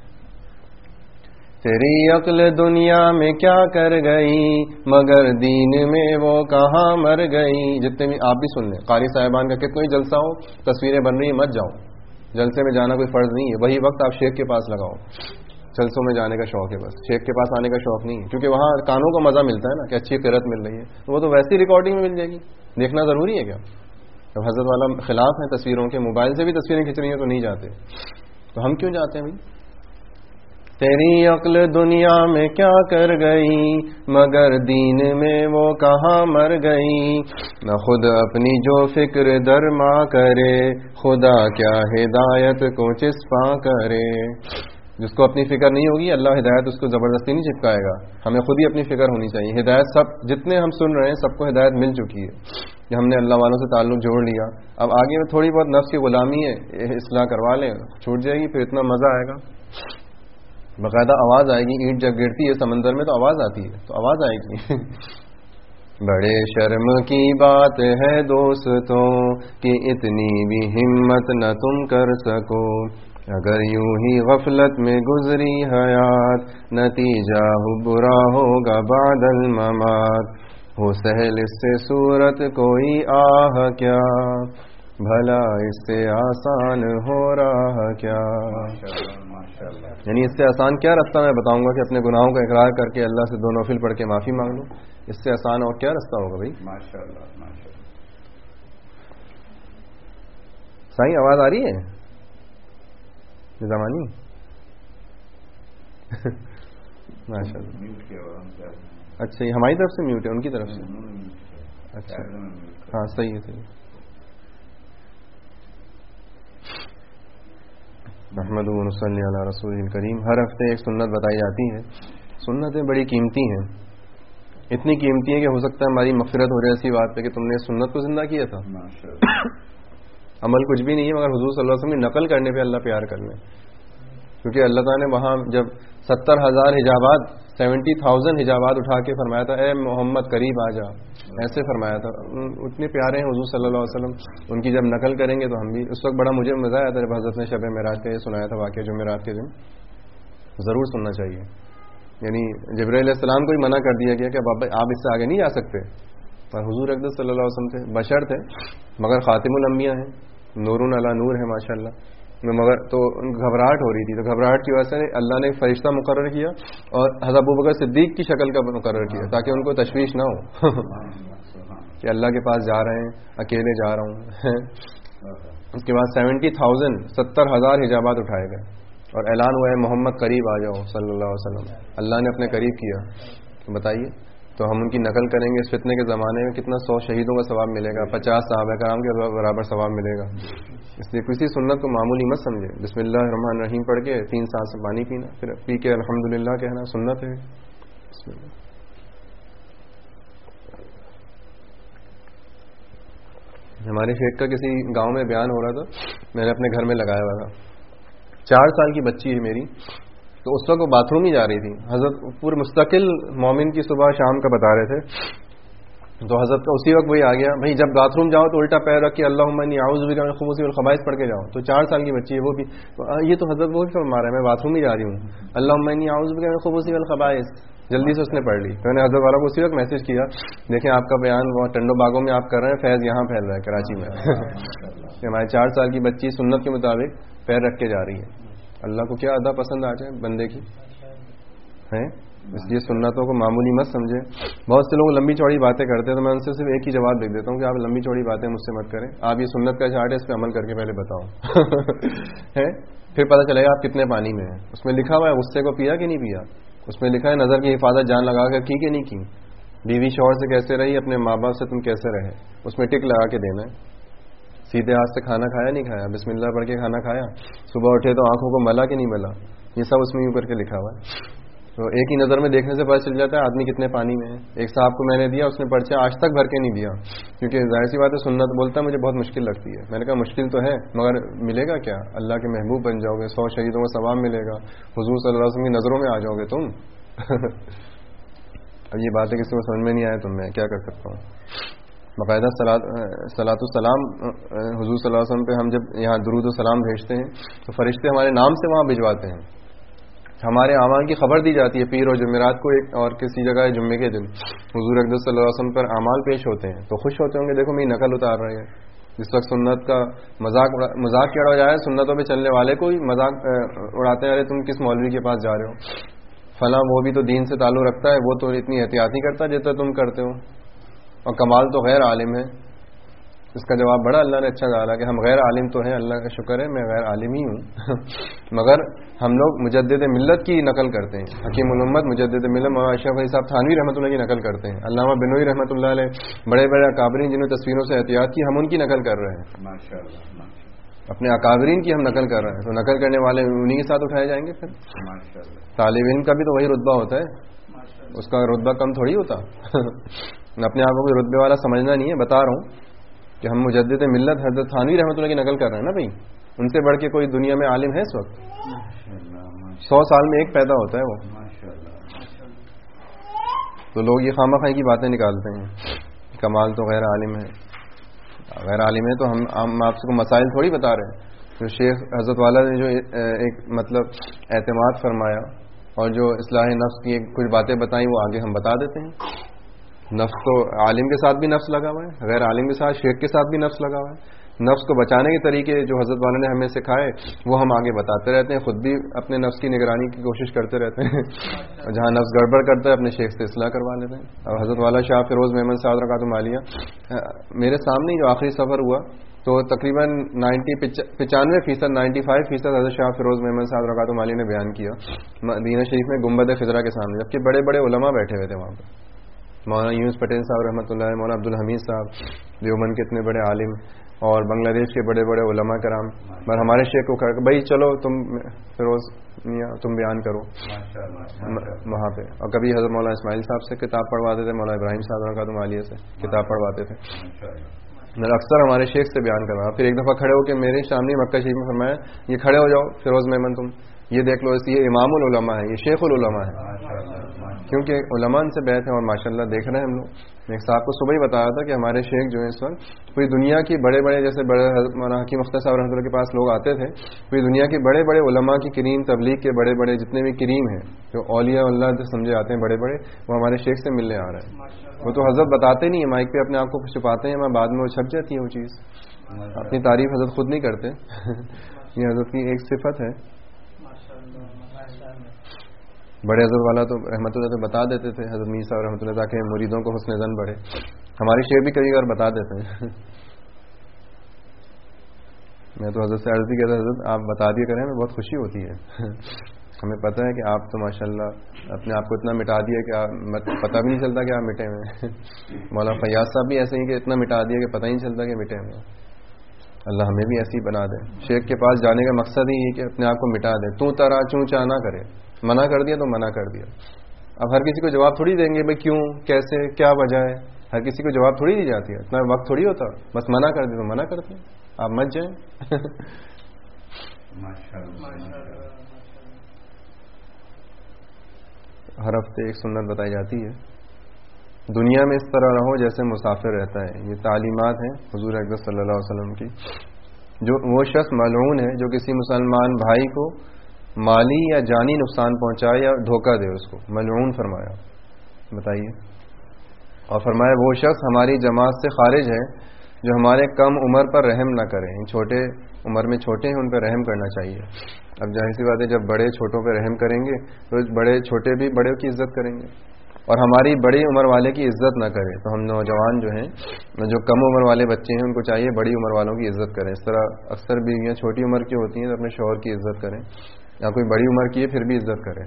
A: تیری عقل دنیا میں کیا کر گئی مگر دین میں وہ کہاں مر گئی. جتنے بھی آپ بھی سن لیں، قاری صاحبان کا کتنا ہی جلسہ ہو، تصویریں بن رہی ہیں، مت جاؤ. جلسے میں جانا کوئی فرض نہیں ہے، وہی وقت آپ شیخ کے پاس لگاؤ. جلسوں میں جانے کا شوق ہے بس، شیخ کے پاس آنے کا شوق نہیں ہے، کیونکہ وہاں کانوں کو مزہ ملتا ہے نا کہ اچھی قرت مل رہی ہے، وہ تو ویسی ریکارڈنگ میں مل جائے گی. دیکھنا ضروری ہے کیا؟ جب حضرت والا خلاف ہیں تصویروں کے، موبائل سے بھی تصویریں کھینچ رہی ہیں تو نہیں جاتے، تو ہم کیوں جاتے ہیں بھائی؟ تیری عقل دنیا میں کیا کر گئی مگر دین میں وہ کہاں مر گئی. نہ خود اپنی جو فکر درما کرے خدا کیا ہدایت کو چسپاں کرے. جس کو اپنی فکر نہیں ہوگی اللہ ہدایت اس کو زبردستی نہیں چپکائے گا. ہمیں خود ہی اپنی فکر ہونی چاہیے. ہدایت سب جتنے ہم سن رہے ہیں سب کو ہدایت مل چکی ہے کہ ہم نے اللہ والوں سے تعلق جوڑ لیا. اب آگے میں تھوڑی بہت نفس کی غلامی ہے، اصلاح کروا لیں، چھوٹ جائے گی، پھر اتنا مزہ آئے گا. باقاعدہ آواز آئے گی، اینٹ جب گرتی ہے سمندر میں تو آواز آتی ہے، تو آواز آئے گی بڑے شرم کی بات ہے دوستوں کہ اتنی بھی ہمت نہ تم کر سکو. اگر یوں ہی غفلت میں گزری حیات نتیجہ برا ہوگا بعد الممات. ہو سہل اس سے صورت کوئی آہ کیا بھلا اس سے آسان ہو رہا کیا. یعنی اس سے آسان کیا رستہ میں بتاؤں گا کہ اپنے گناہوں کا اقرار کر کے اللہ سے 2 نوافل پڑھ کے معافی مانگ لوں. اس سے آسان اور کیا رستہ ہوگا بھائی؟ ماشاءاللہ. صحیح آواز آ رہی ہے زمانی ماشاءاللہ. اچھا، یہ ہماری طرف سے میوٹ ہے، ان کی طرف سے؟ اچھا ہاں صحیح ہے صحیح. محمد صلی علی رسول الکریم. ہر ہفتے ایک سنت بتائی جاتی ہے. سنتیں بڑی قیمتی ہیں، اتنی قیمتی ہیں کہ ہو سکتا ہے ہماری مغفرت ہو جائے اسی بات پہ کہ تم نے سنت کو زندہ کیا تھا. عمل کچھ بھی نہیں ہے مگر حضور صلی اللہ علیہ وسلم کی نقل کرنے پہ اللہ پیار کر لیں. کیونکہ اللہ تعالیٰ نے وہاں جب 70,000 حجابات 70,000 حجابات اٹھا کے فرمایا تھا اے محمد قریب آ جا، ایسے فرمایا تھا. اتنے پیارے ہیں حضور صلی اللہ علیہ وسلم، ان کی جب نقل کریں گے تو ہم بھی. اس وقت بڑا مجھے مزہ آیا تھا جب حضرت نے شب معراج کا یہ سنایا تھا واقعہ جمعرات کے دن. ضرور سننا چاہیے. یعنی جبرائیل علیہ السلام کو ہی منع کر دیا گیا کہ آپ اس سے آگے نہیں جا سکتے، اور حضور اقدس صلی اللہ علیہ وسلم تھے، بشر تھے مگر خاتم الانبیاء ہیں، نور علی نور ہے ماشاء اللہ. مگر تو گھبراہٹ ہو رہی تھی، تو گھبراہٹ کی وجہ سے اللہ نے ایک فرشتہ مقرر کیا اور حضرت ابوبکر صدیق کی شکل کا مقرر کیا تاکہ ان کو تشویش نہ ہو کہ اللہ کے پاس جا رہے ہیں، اکیلے جا رہا ہوں. اس کے بعد 70,000 حجابات اٹھائے گئے اور اعلان ہوا ہے محمد قریب آ جاؤ صلی اللہ علیہ وسلم. اللہ نے اپنے قریب کیا. بتائیے تو ہم ان کی نقل کریں گے. اس فتنے کے زمانے میں کتنا 100 شہیدوں کا ثواب ملے گا، 50 صحابہ کرام کے برابر ثواب ملے گا. اس لیے کسی سنت کو معمولی مت سمجھے. بسم اللہ الرحمن الرحیم پڑھ کے 3 سانس سے پانی پینا، پھر پی کے الحمدللہ کہنا سنت ہے. بسم اللہ. ہمارے شیخ کا کسی گاؤں میں بیان ہو رہا تھا، میں نے اپنے گھر میں لگایا ہوا تھا. 4 سال کی بچی ہے میری، تو اس وقت وہ باتھ روم ہی جا رہی تھی. حضرت پورے مستقل مومن کی صبح شام کا بتا رہے تھے، تو حضرت کا اسی وقت وہی آ گیا بھائی جب باتھ روم جاؤ تو الٹا پیر رکھ کے اللہم انی اعوذ بک من الخبث والخبائث پڑھ کے جاؤ. تو 4 سال کی بچی ہے وہ بھی، یہ تو حضرت وہ بھی فرما رہا ہے میں باتھ روم ہی جا رہی ہوں، اللہم انی اعوذ بک من الخبث والخبائث. جلدی سے اس نے پڑھ لی. میں نے حضرت والا کو اسی وقت میسج کیا، دیکھیں آپ کا بیان وہ ٹنڈو باغوں میں آپ کر رہے ہیں، فیض یہاں پھیل رہا ہے کراچی میں. کہ ہماری 4 سال کی بچی سنت کے مطابق پیر رکھ کے جا رہی ہے. اللہ کو کیا ادا پسند آ جائے بندے کی ہیں. اس لیے سنتوں کو معمولی مت سمجھے. بہت سے لوگ لمبی چوڑی باتیں کرتے ہیں تو میں ان سے صرف ایک ہی جواب لکھ دیتا ہوں کہ آپ لمبی چوڑی باتیں مجھ سے مت کریں. آپ یہ سنت کا چارٹ ہے، اس پہ عمل کر کے پہلے بتاؤ. ہے پھر پتہ چلے گا آپ کتنے پانی میں ہیں. اس میں لکھا ہوا ہے غصے کو پیا کہ نہیں پیا، اس میں لکھا ہے نظر کی حفاظت جان لگا کر کی کہ نہیں کی، بیوی شوہر سے کیسے رہی، اپنے ماں باپ سے تم کیسے رہے، اس میں ٹک لگا کے دینا ہے. سیدھے ہاتھ سے کھانا کھایا نہیں کھایا، بسم اللہ پڑھ کے کھانا کھایا، صبح اٹھے تو آنکھوں کو ملا کہ نہیں ملا، یہ سب اس میں یوں کر کے لکھا ہوا ہے. تو ایک ہی نظر میں دیکھنے سے پتہ چل جاتا ہے آدمی کتنے پانی میں ہے. ایک صاحب کو میں نے دیا، اس نے پرچہ آج تک بھر کے نہیں دیا، کیونکہ ظاہر سی بات ہے سنت بولتا ہے مجھے بہت مشکل لگتی ہے. میں نے کہا مشکل تو ہے مگر ملے گا کیا، اللہ کے محبوب بن جاؤ گے، 100 شہیدوں کا ثواب ملے گا، حضور صلی اللہ علیہ وسلم کی نظروں میں آ جاؤ گے تم. اب یہ باتیں کسی کو سمجھ میں نہیں آئے تو میں کیا کر سکتا ہوں. باقاعدہ صلاۃ السلام حضور صلی اللہ علیہ وسلم پہ ہم جب یہاں درود و سلام بھیجتے ہیں تو فرشتے ہمارے نام سے وہاں بھجواتے ہیں. ہمارے اعمال کی خبر دی جاتی ہے پیر و جمعرات کو، ایک اور کسی جگہ جمعے کے دن حضور اقدس صلی اللہ علیہ وسلم پر اعمال پیش ہوتے ہیں تو خوش ہوتے ہوں گے دیکھو میری نقل اتار رہے ہیں. جس وقت سنت کا مذاق کیا ہو جائے، سنتوں پہ چلنے والے کو ہی مذاق اڑاتے ہیں، ارے تم کس مولوی کے پاس جا رہے ہو، فلاں وہ بھی تو دین سے تعلق رکھتا ہے، وہ تو اتنی احتیاط نہیں کرتا جتنا تم کرتے ہو، اور کمال تو غیر عالم ہے. اس کا جواب بڑا اللہ نے اچھا ڈالا کہ ہم غیر عالم تو ہیں، اللہ کا شکر ہے میں غیر عالم ہی ہوں مگر ہم لوگ مجدد ملت کی نقل کرتے ہیں. حکیم الامت مجدد ملت مولانا اشرف علی صاحب تھانوی رحمۃ اللہ کی نقل کرتے ہیں، علامہ بنوئی رحمۃ اللہ علیہ بڑے بڑے اکابرین جنہوں نے تصویروں سے احتیاط کی ہم ان کی نقل کر رہے ہیں. اپنے اکابرین کی ہم نقل کر رہے ہیں، تو نقل کرنے والے انہی کے ساتھ اٹھائے جائیں گے. پھر طالب علم کا بھی تو وہی رتبہ ہوتا ہے، اس کا رتبہ کم تھوڑی ہوتا. اپنے آپ کو رتبے والا سمجھنا نہیں ہے. بتا رہا ہوں کہ ہم مجدد ملت حضرت تھانوی رحمۃ اللہ کی نقل کر رہے ہیں نا بھائی، ان سے بڑھ کے کوئی دنیا میں عالم ہے اس وقت؟ 100 سال میں ایک پیدا ہوتا ہے وہ. تو لوگ یہ خواہ مخواہ کی باتیں نکالتے ہیں، کمال تو غیر عالم ہے. غیر عالم ہے تو ہم آپ کو مسائل تھوڑی بتا رہے ہیں. تو شیخ حضرت والا نے جو ایک مطلب اعتماد فرمایا اور جو اصلاح نفس کی کچھ باتیں بتائیں وہ آگے ہم بتا دیتے ہیں. نفس تو عالم کے ساتھ بھی نفس لگا ہوا ہے، غیر عالم کے ساتھ شیخ کے ساتھ بھی نفس لگا ہوا ہے. نفس کو بچانے کے طریقے جو حضرت والا نے ہمیں سکھائے وہ ہم آگے بتاتے رہتے ہیں، خود بھی اپنے نفس کی نگرانی کی کوشش کرتے رہتے ہیں اور جہاں نفس گڑبڑ کرتا ہے اپنے شیخ سے اصلاح کروا لیتے ہیں. اور حضرت والا شاہ فیروز محمد صاحب رکعتم عالیہ میرے سامنے جو آخری سفر ہوا تو تقریباً 95% 95% حضرت شاہ فیروز محمد صاحب رکعتم عالیہ نے بیان کیا مدینہ شریف میں گنبد خضرا کے سامنے، جبکہ بڑے بڑے علماء بیٹھے ہوئے تھے وہاں پہ. مولانا یونس پٹیل صاحب رحمۃ اللہ علیہ، مولانا عبدالحمید صاحب دیوبند کے اتنے بڑے عالم اور بنگلہ دیش کے بڑے بڑے علماء کرام، پر ہمارے شیخ کو بھائی چلو تم فیروز میاں تم بیان کرو وہاں پہ. اور کبھی حضرت مولانا اسماعیل صاحب سے کتاب پڑھواتے تھے، مولانا ابراہیم صاحب رکعتم عالیہ سے کتاب پڑھواتے تھے. اکثر ہمارے شیخ سے بیان کروا. پھر ایک دفعہ کھڑے ہو کے میرے سامنے مکہ شریف میں فرمایا یہ کھڑے ہو جاؤ فیروز محمد تم، یہ دیکھ لو یہ امام العلماء ہے، یہ شیخ العلماء ہے، کیونکہ علماء ان سے بیعت ہے. اور ماشاءاللہ دیکھ رہے ہیں ہم لوگ. میں ایک صاحب کو صبح ہی بتایا تھا کہ ہمارے شیخ جو ہے اس وقت پوری دنیا کی بڑے بڑے، جیسے بڑے مولانا حکیم اختر صاحب رحمۃ اللہ کے پاس لوگ آتے تھے، پوری دنیا کے بڑے بڑے علماء کی کریم، تبلیغ کے بڑے بڑے جتنے بھی کریم ہیں، جو اولیاء اللہ جو سمجھے آتے ہیں بڑے بڑے، وہ ہمارے شیخ سے ملنے آ رہے ہیں. وہ تو حضرت بتاتے نہیں ہیں مائک پہ، اپنے آپ کو چھپاتے ہیں، بعد میں وہ چھپ جاتی ہے وہ چیز. اپنی تعریف حضرت خود نہیں کرتے. یہ حضرت کی ایک صفت ہے. بڑے حضرت والا تو رحمۃ اللہ سے بتا دیتے تھے، حضرت میر صاحب رحمۃ اللہ تاکہ مریدوں کو حسن ظن بڑھے. ہمارے شیخ بھی کئی بار بتا دیتے ہیں. میں تو حضرت سے عرض بھی کہتا حضرت آپ بتا دیا کریں، ہمیں بہت خوشی ہوتی ہے. ہمیں پتہ ہے کہ آپ تو ماشاءاللہ اپنے آپ کو اتنا مٹا دیا کہ پتہ بھی نہیں چلتا کہ آپ مٹے ہوئے. مولانا فیاض صاحب بھی ایسے ہی کہ اتنا مٹا دیا کہ پتہ ہی نہیں چلتا کہ مٹے ہوئے. اللہ ہمیں بھی ایسی بنا دے. شیخ کے پاس جانے کا مقصد ہی یہ کہ اپنے آپ کو مٹا دے. تو ترا چوں چا نہ کرے. منع کر دیا تو منع کر دیا. اب ہر کسی کو جواب تھوڑی دیں گے بھائی کیوں، کیسے، کیا وجہ ہے. ہر کسی کو جواب تھوڑی دی جاتی ہے، اتنا وقت تھوڑی ہوتا. بس منع کر دیں تو منع کرتے ہیں، آپ مت جائیں. ہر ہفتے ایک سنت بتائی جاتی ہے، دنیا میں اس طرح رہو جیسے مسافر رہتا ہے. یہ تعلیمات ہیں حضور اکرم صلی اللہ علیہ وسلم کی. جو وہ شخص ملعون ہے جو کسی مسلمان بھائی کو مالی یا جانی نقصان پہنچائے یا دھوکہ دے، اس کو ملعون فرمایا. بتائیے. اور فرمایا وہ شخص ہماری جماعت سے خارج ہے جو ہمارے کم عمر پر رحم نہ کرے. چھوٹے عمر میں چھوٹے ہیں ان پہ رحم کرنا چاہیے. اب ظاہر سی بات ہے جب بڑے چھوٹوں پہ رحم کریں گے تو بڑے چھوٹے بھی بڑے کی عزت کریں گے. اور ہماری بڑی عمر والے کی عزت نہ کرے. تو ہم نوجوان جو ہیں، جو کم عمر والے بچے ہیں، ان کو چاہیے بڑی عمر والوں کی عزت کریں. اس طرح اکثر بیویاں چھوٹی عمر کی ہوتی ہیں تو اپنے شوہر کی عزت کریں، یا کوئی بڑی عمر کی ہے پھر بھی عزت کریں.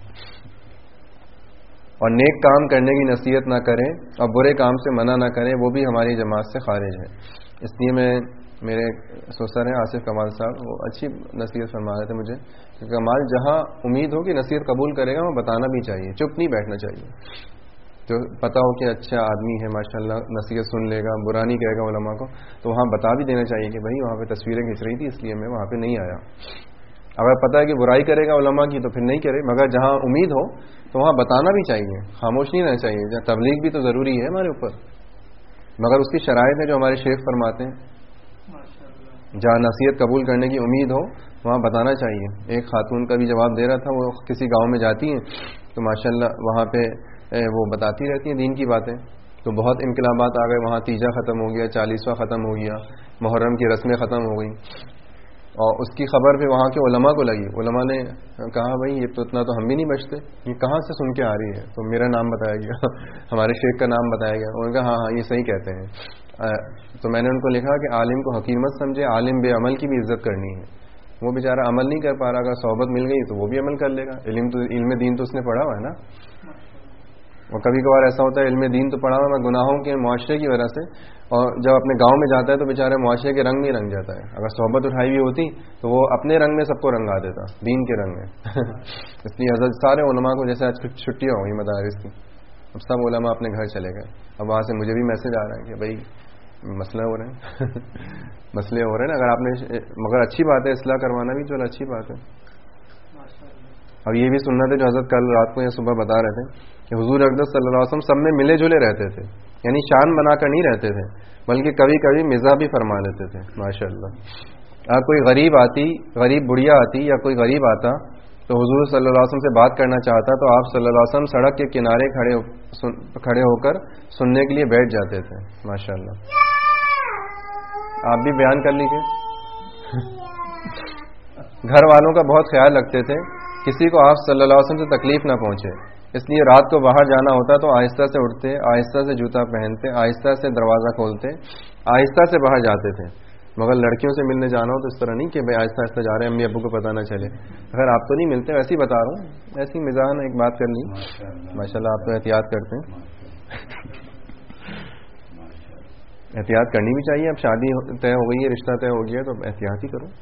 A: اور نیک کام کرنے کی نصیحت نہ کریں اور برے کام سے منع نہ کریں، وہ بھی ہماری جماعت سے خارج ہے. اس لیے میں میرے سسر ہیں آصف کمال صاحب، وہ اچھی نصیحت فرما رہے تھے مجھے کہ کمال جہاں امید ہو کہ نصیحت قبول کرے گا وہ بتانا بھی چاہیے، چپ نہیں بیٹھنا چاہیے. تو پتہ ہو کہ اچھا آدمی ہے ماشاءاللہ، نصیحت سن لے گا، برا نہیں کہے گا علماء کو، تو وہاں بتا بھی دینا چاہیے کہ بھائی وہاں پہ تصویریں کھینچ رہی تھی اس لیے میں وہاں پہ نہیں آیا. اگر پتہ ہے کہ برائی کرے گا علماء کی تو پھر نہیں کرے، مگر جہاں امید ہو تو وہاں بتانا بھی چاہیے، خاموش نہیں رہنا چاہیے. جہاں تبلیغ بھی تو ضروری ہے ہمارے اوپر، مگر اس کی شرائط ہے جو ہمارے شیخ فرماتے ہیں. جہاں نصیحت قبول کرنے کی امید ہو وہاں بتانا چاہیے. ایک خاتون کا بھی جواب دے رہا تھا، وہ کسی گاؤں میں جاتی ہیں تو ماشاءاللہ وہاں پہ وہ بتاتی رہتی ہیں دین کی باتیں. تو بہت انقلابات آ گئے، وہاں تیجا ختم ہو گیا، 40واں ختم ہو گیا، محرم کی رسمیں ختم ہو گئی. اور اس کی خبر پھر وہاں کے علماء کو لگی. علماء نے کہا بھائی یہ تو اتنا تو ہم بھی نہیں بچتے، یہ کہاں سے سن کے آ رہی ہے. تو میرا نام بتایا گیا، ہمارے شیخ کا نام بتایا گیا. انہوں نے کہا ہاں یہ صحیح کہتے ہیں. تو میں نے ان کو لکھا کہ عالم کو حقیر مت سمجھے، عالم بے عمل کی بھی عزت کرنی ہے. وہ بیچارہ عمل نہیں کر پا رہا، اگر صحبت مل گئی تو وہ بھی عمل کر لے گا. علم دین تو اس نے پڑھا ہوا ہے نا. اور کبھی کبھار ایسا ہوتا ہے علم دین تو پڑھا ہوا میں گناہوں کے معاشرے کی وجہ سے، اور جب اپنے گاؤں میں جاتا ہے تو بیچارے معاشرے کے رنگ میں رنگ جاتا ہے. اگر صحبت اٹھائی ہوئی ہوتی تو وہ اپنے رنگ میں سب کو رنگا دیتا، دین کے رنگ میں. اس لیے حضرت سارے علماء کو جیسے آج چھٹیاں ہوئی مدارس کی، اب سب علماء اپنے گھر چلے گئے. اب وہاں سے مجھے بھی میسج آ رہا ہے کہ بھائی مسئلے ہو رہے ہیں. مسئلے ہو رہے ہیں نا. اگر آپ نے، مگر اچھی بات ہے، اصلاح کروانا بھی چلو اچھی بات ہے. اب یہ بھی سننا تھا جو حضرت کل رات کو یا صبح بتا رہے تھے کہ حضور اقدس صلی اللہ علیہ وسلم سب میں ملے جلے رہتے تھے، یعنی شان بنا کر نہیں رہتے تھے بلکہ کبھی کبھی مزاح بھی فرما لیتے تھے. ماشاءاللہ. اگر کوئی غریب بڑھیا آتی یا کوئی غریب آتا تو حضور صلی اللہ علیہ وسلم سے بات کرنا چاہتا تو آپ صلی اللہ علیہ وسلم سڑک کے کنارے کھڑے ہو کر سننے کے لیے بیٹھ جاتے تھے. ماشاءاللہ. آپ بھی بیان کر لیجیے. گھر والوں کا بہت خیال رکھتے تھے، کسی کو آپ صلی اللہ علیہ وسلم سے تکلیف نہ پہنچے، اس لیے رات کو باہر جانا ہوتا تو آہستہ سے اٹھتے، آہستہ سے جوتا پہنتے، آہستہ سے دروازہ کھولتے، آہستہ سے باہر جاتے تھے. مگر لڑکیوں سے ملنے جانا ہو تو اس طرح نہیں کہ بھائی آہستہ آہستہ جا رہے ہیں امی ابو کو پتہ نہ چلے. اگر آپ تو نہیں ملتے، ویسے ہی بتا رہا ہوں، ایسی مزاح ایک بات کر لی. ماشاءاللہ آپ تو احتیاط کرتے ہیں. احتیاط کرنی بھی چاہیے. اب شادی طے ہو گئی ہے، رشتہ طے ہو گیا تو احتیاط ہی کرو.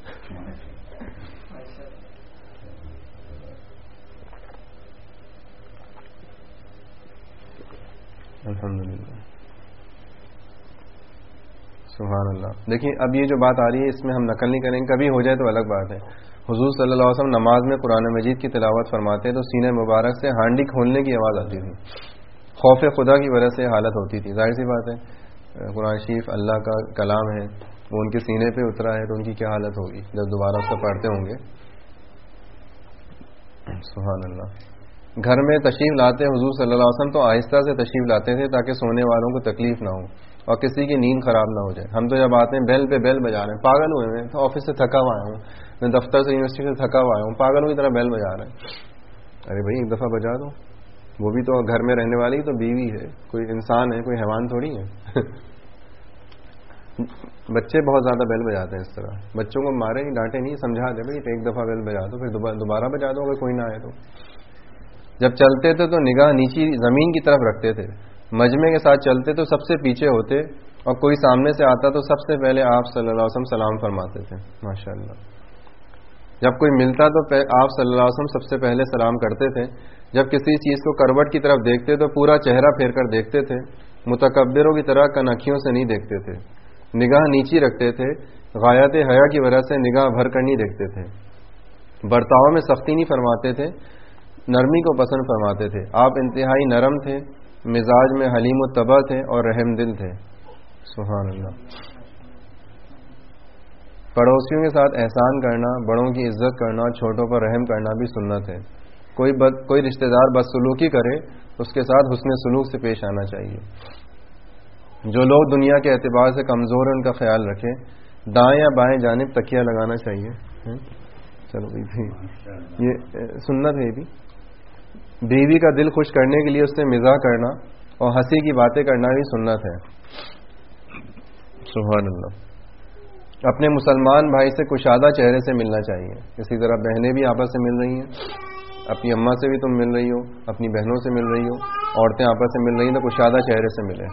A: الحمدللہ. سبحان اللہ. دیکھیے اب یہ جو بات آ رہی ہے اس میں ہم نقل نہیں کریں گے، کبھی ہو جائے تو الگ بات ہے. حضور صلی اللہ علیہ وسلم نماز میں قرآن مجید کی تلاوت فرماتے تو سینہ مبارک سے ہانڈی کھولنے کی آواز آتی تھی. خوف خدا کی وجہ سے حالت ہوتی تھی. ظاہر سی بات ہے قرآن شریف اللہ کا کلام ہے، وہ ان کے سینے پہ اترا ہے تو ان کی کیا حالت ہوگی جب دوبارہ اس کو پڑھتے ہوں گے. سبحان اللہ. گھر میں تشریف لاتے حضور صلی اللہ علیہ وسلم تو آہستہ سے تشریف لاتے تھے تاکہ سونے والوں کو تکلیف نہ ہو اور کسی کی نیند خراب نہ ہو جائے. ہم تو جب آتے ہیں بیل پہ بیل بجا رہے ہیں، پاگل ہوئے ہیں، تو آفس سے تھکا ہوا آیا ہوں، میں دفتر سے یونیورسٹی سے تھکا ہوا آیا ہوں، پاگلوں کی طرح بیل بجا رہے ہیں. ارے بھائی ایک دفعہ بجا دو. وہ بھی تو گھر میں رہنے والی تو بیوی ہے، کوئی انسان ہے، کوئی حیوان تھوڑی ہے. بچے بہت زیادہ بیل بجاتے ہیں اس طرح. بچوں کو مارے نہیں، ڈانٹے نہیں، سمجھا دے بھائی ایک دفعہ بیل بجا دو، پھر دوبارہ بجا دو اگر کوئی نہ آئے تو. جب چلتے تھے تو نگاہ نیچی زمین کی طرف رکھتے تھے، مجمع کے ساتھ چلتے تو سب سے پیچھے ہوتے، اور کوئی سامنے سے آتا تو سب سے پہلے آپ صلی اللہ علیہ وسلم سلام فرماتے تھے. ماشاءاللہ. جب کوئی ملتا تو آپ صلی اللہ علیہ وسلم سب سے پہلے سلام کرتے تھے. جب کسی چیز کو کروٹ کی طرف دیکھتے تو پورا چہرہ پھیر کر دیکھتے تھے. متکبروں کی طرح کن اکھیوں سے نہیں دیکھتے تھے. نگاہ نیچی رکھتے تھے. غایت حیا کی وجہ سے نگاہ بھر کر نہیں دیکھتے تھے. برتاؤ میں سختی نہیں فرماتے تھے، نرمی کو پسند فرماتے تھے. آپ انتہائی نرم تھے، مزاج میں حلیم و طبع تھے اور رحم دل تھے. سبحان اللہ. پڑوسیوں کے ساتھ احسان کرنا، بڑوں کی عزت کرنا، چھوٹوں پر رحم کرنا بھی سنت ہے. کوئی رشتہ دار بدسلوکی کرے اس کے ساتھ حسن سلوک سے پیش آنا چاہیے. جو لوگ دنیا کے اعتبار سے کمزور ہیں ان کا خیال رکھے. دائیں یا بائیں جانب تکیہ لگانا چاہیے. چلو یہ سنت ہے. بھی بیوی کا دل خوش کرنے کے لیے اس سے مزاح کرنا اور ہنسی کی باتیں کرنا بھی سنت ہے. سبحان اللہ. اپنے مسلمان بھائی سے کشادہ چہرے سے ملنا چاہیے. اسی طرح بہنیں بھی آپس سے مل رہی ہیں، اپنی اماں سے بھی تم مل رہی ہو، اپنی بہنوں سے مل رہی ہو، عورتیں آپس سے مل رہی ہیں تو کشادہ چہرے سے ملے.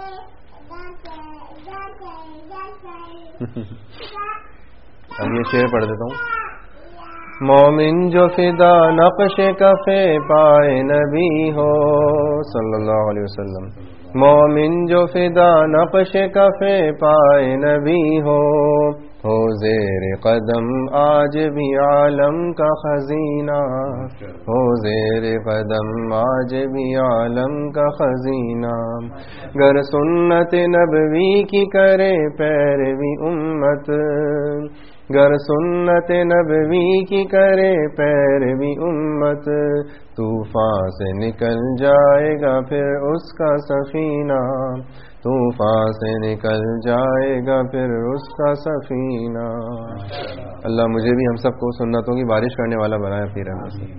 A: اب یہ شعر پڑھ دیتا ہوں. مومن جو فدا نقش کفے پائے نبی ہو صلی اللہ علیہ وسلم. مومن جو فدا نقش کفے پائے نبی ہو زیر قدم آج بھی عالم کا خزینہ. ہو زیر قدم آج بھی عالم کا خزینہ. گر سنت نبوی کی کرے پیروی امت، گر سنت نبوی کی کرے پیروی امت، طوفان سے نکل جائے گا پھر اس کا سفینہ. طوفان سے نکل جائے گا پھر اس کا سفینہ. اللہ مجھے بھی ہم سب کو سنتوں کی بارش کرنے والا بنائے اپنی رحمت سے.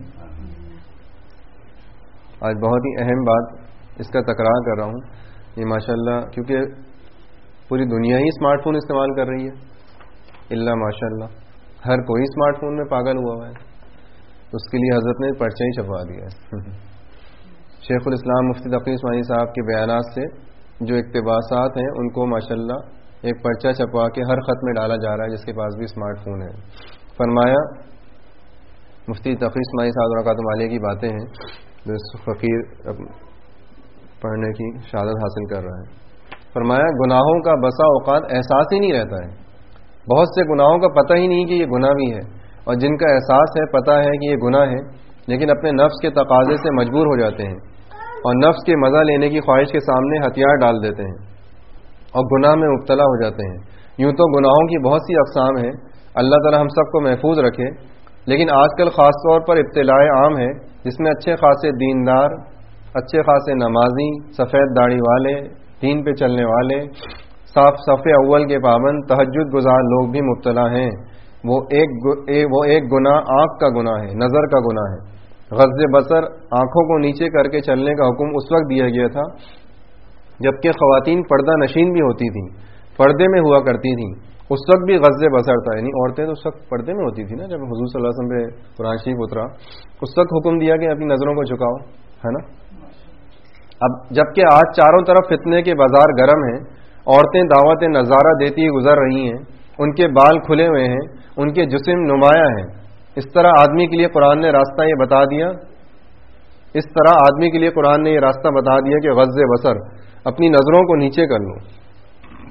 A: آج بہت ہی اہم بات اس کا تکرار کر رہا ہوں. یہ ماشاءاللہ کیونکہ پوری دنیا ہی اسمارٹ فون استعمال کر رہی ہے اللہ ماشاء اللہ. ہر کوئی اسمارٹ فون میں پاگل ہوا ہے. اس کے لیے حضرت نے پرچہ ہی چھپوا دیا ہے. شیخ الاسلام مفتی تقی اسماعیلی صاحب کے بیانات سے جو اقتباسات ہیں ان کو ماشاءاللہ ایک پرچہ چھپوا کے ہر خط میں ڈالا جا رہا ہے جس کے پاس بھی اسمارٹ فون ہے. فرمایا مفتی تقی اسماعیلی صاحب برکاتہ عالیہ کی باتیں ہیں جو اس فقیر پڑھنے کی شہادت حاصل کر رہا ہے. فرمایا گناہوں کا بسا اوقات احساس ہی نہیں رہتا ہے. بہت سے گناہوں کا پتہ ہی نہیں کہ یہ گناہ بھی ہے، اور جن کا احساس ہے، پتہ ہے کہ یہ گناہ ہے، لیکن اپنے نفس کے تقاضے سے مجبور ہو جاتے ہیں اور نفس کے مزہ لینے کی خواہش کے سامنے ہتھیار ڈال دیتے ہیں اور گناہ میں مبتلا ہو جاتے ہیں. یوں تو گناہوں کی بہت سی اقسام ہیں، اللہ تعالی ہم سب کو محفوظ رکھے. لیکن آج کل خاص طور پر ابتلاء عام ہے جس میں اچھے خاصے دیندار، اچھے خاصے نمازی، سفید داڑھی والے، دین پہ چلنے والے، صاف صف اول کے پابند، تہجد گزار لوگ بھی مبتلا ہیں. وہ ایک گناہ آنکھ کا گناہ ہے، نظر کا گناہ ہے. غض بصر، آنکھوں کو نیچے کر کے چلنے کا حکم اس وقت دیا گیا تھا جبکہ خواتین پردہ نشین بھی ہوتی تھیں، پردے میں ہوا کرتی تھیں. اس وقت بھی غض بصر تھا، یعنی عورتیں تو اس وقت پردے میں ہوتی تھیں نا. جب حضور صلی اللہ علیہ وسلم پہ قرآن شریف اترا اس وقت حکم دیا کہ اپنی نظروں کو جھکاؤ، ہے نا. اب جبکہ آج چاروں طرف فتنے کے بازار گرم ہیں، عورتیں دعوت نظارہ دیتی گزر رہی ہیں، ان کے بال کھلے ہوئے ہیں، ان کے جسم نمایاں ہیں. اس طرح آدمی کے لیے قرآن نے راستہ یہ بتا دیا، اس طرح آدمی کے لیے قرآن نے یہ راستہ بتا دیا کہ غض بصر، اپنی نظروں کو نیچے کر لو.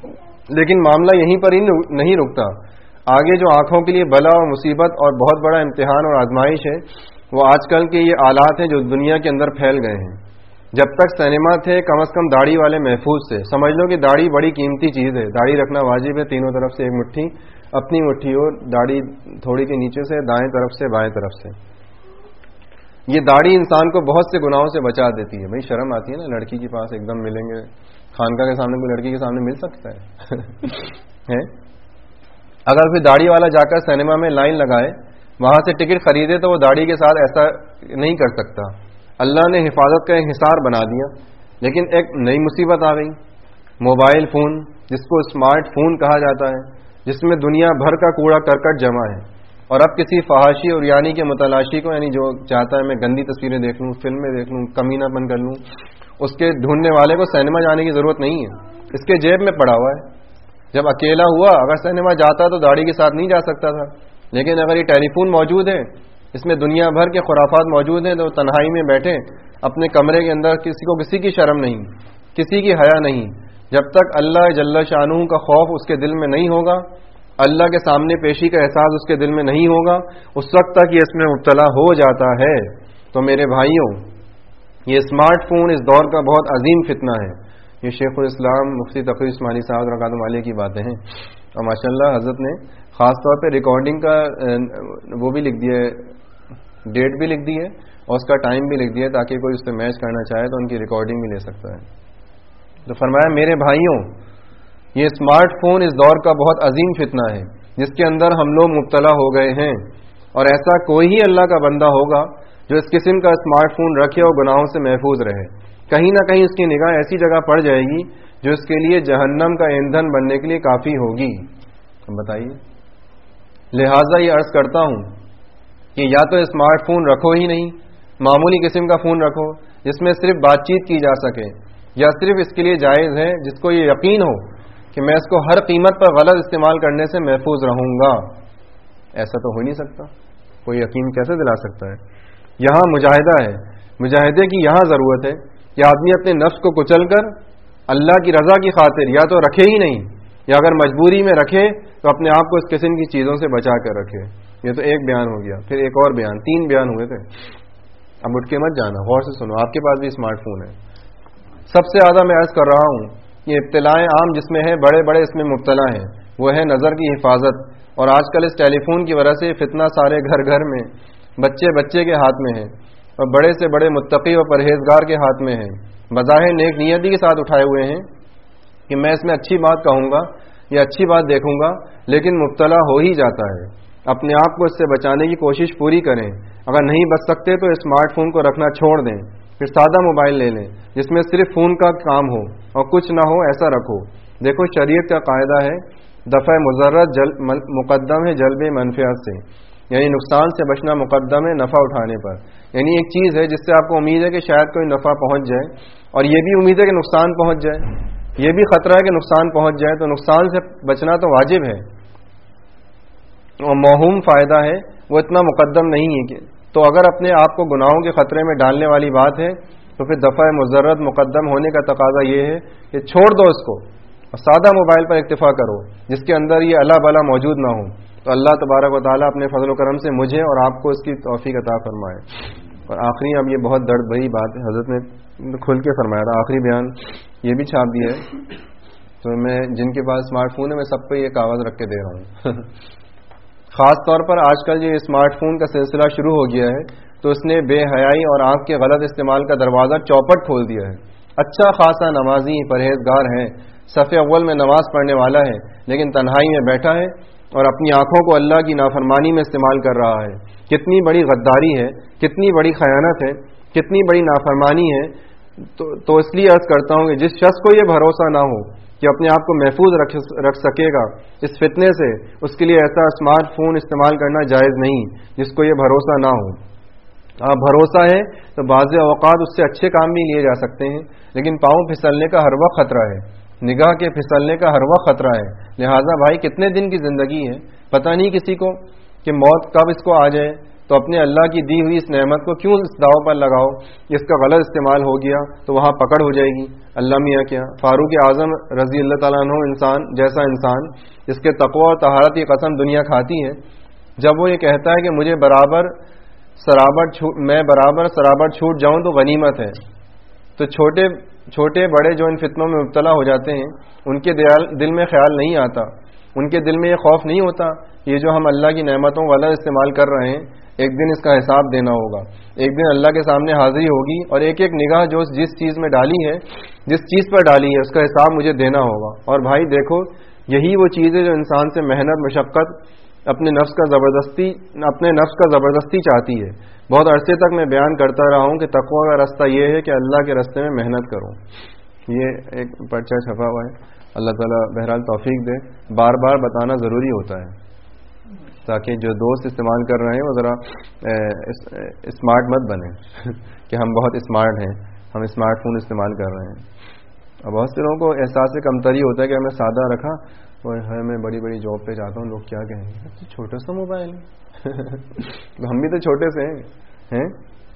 A: لیکن معاملہ یہیں پر ہی نہیں رکتا. آگے جو آنکھوں کے لیے بلا اور مصیبت اور بہت بڑا امتحان اور آزمائش ہے وہ آج کل کے یہ آلات ہیں جو دنیا کے اندر پھیل گئے ہیں. جب تک سینما تھے کم از کم داڑھی والے محفوظ تھے. سمجھ لو کہ داڑھی بڑی قیمتی چیز ہے, داڑھی رکھنا واجب ہے, تینوں طرف سے ایک مٹھی, اپنی مٹھی ہو, داڑھی تھوڑی کے نیچے سے, دائیں طرف سے, بائیں طرف سے. یہ داڑھی انسان کو بہت سے گناہوں سے بچا دیتی ہے. بھائی شرم آتی ہے نا, لڑکی کے پاس ایک دم ملیں گے, خانقاہ کے سامنے کوئی لڑکی کے سامنے مل سکتا ہے اگر پھر داڑھی والا جا کر سینما میں لائن لگائے, وہاں سے ٹکٹ خریدے, تو وہ داڑھی کے ساتھ ایسا نہیں کر سکتا. اللہ نے حفاظت کا ایک حصار بنا دیا. لیکن ایک نئی مصیبت آ گئی, موبائل فون, جس کو اسمارٹ فون کہا جاتا ہے, جس میں دنیا بھر کا کوڑا کرکٹ جمع ہے. اور اب کسی فحاشی اور یعنی کے متلاشی کو, یعنی جو چاہتا ہے میں گندی تصویریں دیکھ لوں, فلمیں دیکھ لوں, کمینہ پن کر لوں, اس کے ڈھونڈنے والے کو سینما جانے کی ضرورت نہیں ہے. اس کے جیب میں پڑا ہوا ہے. جب اکیلا ہوا اگر سینما جاتا تو داڑھی کے ساتھ نہیں جا سکتا تھا. لیکن اگر یہ ٹیلی فون موجود ہے, اس میں دنیا بھر کے خرافات موجود ہیں, تو تنہائی میں بیٹھے اپنے کمرے کے اندر, کسی کی شرم نہیں, کسی کی حیا نہیں. جب تک اللہ جل شانہ کا خوف اس کے دل میں نہیں ہوگا, اللہ کے سامنے پیشی کا احساس اس کے دل میں نہیں ہوگا, اس وقت تک یہ اس میں مبتلا ہو جاتا ہے. تو میرے بھائیوں, یہ اسمارٹ فون اس دور کا بہت عظیم فتنہ ہے. یہ شیخ الاسلام مفتی تقی عثمانی صاحب رحمۃ اللہ علیہ کی باتیں ہیں. اور ماشاءاللہ حضرت نے خاص طور پہ ریکارڈنگ کا وہ بھی لکھ دیا ہے, ڈیٹ بھی لکھ دی ہے, اور اس کا ٹائم بھی لکھ دیا ہے, تاکہ کوئی اس پہ میچ کرنا چاہے تو ان کی ریکارڈنگ بھی لے سکتا ہے. تو فرمایا میرے بھائیوں, یہ اسمارٹ فون اس دور کا بہت عظیم فتنہ ہے جس کے اندر ہم لوگ مبتلا ہو گئے ہیں. اور ایسا کوئی ہی اللہ کا بندہ ہوگا جو اس قسم کا اسمارٹ فون رکھے اور گناہوں سے محفوظ رہے. کہیں نہ کہیں اس کی نگاہ ایسی جگہ پڑ جائے گی جو اس کے لیے جہنم کا ایندھن بننے کے لیے کافی ہوگی. بتائیے. لہٰذا یہ عرض کرتا ہوں کہ یا تو اسمارٹ فون رکھو ہی نہیں, معمولی قسم کا فون رکھو جس میں صرف بات چیت کی جا سکے, یا صرف اس کے لیے جائز ہے جس کو یہ یقین ہو کہ میں اس کو ہر قیمت پر غلط استعمال کرنے سے محفوظ رہوں گا. ایسا تو ہو نہیں سکتا, کوئی یقین کیسے دلا سکتا ہے. یہاں مجاہدہ ہے, مجاہدے کی یہاں ضرورت ہے کہ آدمی اپنے نفس کو کچل کر اللہ کی رضا کی خاطر یا تو رکھے ہی نہیں, یا اگر مجبوری میں رکھے تو اپنے آپ کو اس قسم کی چیزوں سے بچا کر رکھے. یہ تو ایک بیان ہو گیا, پھر ایک اور بیان, 3 بیان ہوئے تھے. اب اٹھ کے مت جانا, غور سے سنو, آپ کے پاس بھی اسمارٹ فون ہے. سب سے زیادہ میں عرض کر رہا ہوں, یہ ابتلائیں عام جس میں ہے, بڑے بڑے اس میں مبتلا ہیں, وہ ہے نظر کی حفاظت. اور آج کل اس ٹیلی فون کی وجہ سے فتنہ سارے گھر گھر میں, بچے کے ہاتھ میں ہے, اور بڑے سے بڑے متقی اور پرہیزگار کے ہاتھ میں ہے. بظاہر نیک نیتی کے ساتھ اٹھائے ہوئے ہیں کہ میں اس میں اچھی بات کہوں گا یا اچھی بات دیکھوں گا, لیکن مبتلا ہو ہی جاتا ہے. اپنے آپ کو اس سے بچانے کی کوشش پوری کریں. اگر نہیں بچ سکتے تو اسمارٹ فون کو رکھنا چھوڑ دیں, پھر سادہ موبائل لے لیں جس میں صرف فون کا کام ہو اور کچھ نہ ہو, ایسا رکھو. دیکھو شریعت کا قاعدہ ہے دفع مضرت مقدم ہے جلب منفعت سے, یعنی نقصان سے بچنا مقدم ہے نفع اٹھانے پر. یعنی ایک چیز ہے جس سے آپ کو امید ہے کہ شاید کوئی نفع پہنچ جائے, اور یہ بھی امید ہے کہ نقصان پہنچ جائے, یہ بھی خطرہ ہے کہ نقصان پہنچ جائے, تو نقصان سے بچنا تو واجب ہے, اور موہوم فائدہ ہے وہ اتنا مقدم نہیں ہے کہ. تو اگر اپنے آپ کو گناہوں کے خطرے میں ڈالنے والی بات ہے تو پھر دفع مضرت مقدم ہونے کا تقاضا یہ ہے کہ چھوڑ دو اس کو, اور سادہ موبائل پر اکتفا کرو جس کے اندر یہ اللہ بلا موجود نہ ہو. تو اللہ تبارک و تعالیٰ اپنے فضل و کرم سے مجھے اور آپ کو اس کی توفیق عطا فرمائے. اور آخری, اب یہ بہت درد بھری بات ہے, حضرت نے کھل کے فرمایا تھا, آخری بیان یہ بھی چھاپ دیا ہے, تو میں جن کے پاس اسمارٹ فون ہے میں سب پہ یہ کاغذ رکھ کے دے رہا ہوں. خاص طور پر آج کل جو اسمارٹ فون کا سلسلہ شروع ہو گیا ہے, تو اس نے بے حیائی اور آنکھ کے غلط استعمال کا دروازہ چوپٹ کھول دیا ہے. اچھا خاصا نمازی پرہیزگار ہے, صف اول میں نماز پڑھنے والا ہے, لیکن تنہائی میں بیٹھا ہے اور اپنی آنکھوں کو اللہ کی نافرمانی میں استعمال کر رہا ہے. کتنی بڑی غداری ہے, کتنی بڑی خیانت ہے, کتنی بڑی نافرمانی ہے. تو اس لیے عرض کرتا ہوں کہ جس شخص کو یہ بھروسہ نہ ہو کہ اپنے آپ کو محفوظ رکھ سکے گا اس فتنے سے, اس کے لیے ایسا اسمارٹ فون استعمال کرنا جائز نہیں جس کو یہ بھروسہ نہ ہو. بھروسہ ہے تو بعض اوقات اس سے اچھے کام بھی لیے جا سکتے ہیں, لیکن پاؤں پھسلنے کا ہر وقت خطرہ ہے, نگاہ کے پھسلنے کا ہر وقت خطرہ ہے. لہٰذا بھائی کتنے دن کی زندگی ہے, پتہ نہیں کسی کو کہ موت کب اس کو آ جائے, تو اپنے اللہ کی دی ہوئی اس نعمت کو کیوں اس داؤ پر لگاؤ کہ اس کا غلط استعمال ہو گیا تو وہاں پکڑ ہو جائے گی. اللہ میاں کیا فاروق اعظم رضی اللہ تعالیٰ عنہ انسان جیسا انسان جس کے تقوی اور طہارت کی قسم دنیا کھاتی ہے، جب وہ یہ کہتا ہے کہ مجھے میں برابر سرابر چھوٹ جاؤں تو غنیمت ہے، تو چھوٹے بڑے جو ان فتنوں میں مبتلا ہو جاتے ہیں ان کے دل میں خیال نہیں آتا، ان کے دل میں یہ خوف نہیں ہوتا یہ جو ہم اللہ کی نعمتوں کا غلط استعمال کر رہے ہیں ایک دن اس کا حساب دینا ہوگا، ایک دن اللہ کے سامنے حاضری ہوگی اور ایک ایک نگاہ جو جس چیز میں ڈالی ہے، جس چیز پر ڈالی ہے اس کا حساب مجھے دینا ہوگا. اور بھائی دیکھو یہی وہ چیز ہے جو انسان سے محنت مشقت اپنے نفس کا زبردستی چاہتی ہے. بہت عرصے تک میں بیان کرتا رہا ہوں کہ تقوی کا راستہ یہ ہے کہ اللہ کے راستے میں محنت کروں. یہ ایک پرچہ چھپا ہوا ہے، اللہ تعالیٰ بہرحال توفیق دے. بار بار بتانا ضروری ہوتا ہے تاکہ جو دوست استعمال کر رہے ہیں وہ ذرا اسمارٹ مت بنے کہ ہم بہت اسمارٹ ہیں، ہم اسمارٹ فون استعمال کر رہے ہیں. اور بہت سے لوگوں کو احساس کمتری ہوتا ہے کہ ہمیں سادہ رکھا اور میں بڑی بڑی جاب پہ جاتا ہوں، لوگ کیا کہیں گے چھوٹا سا موبائل ہے ہم بھی تو چھوٹے سے ہیں.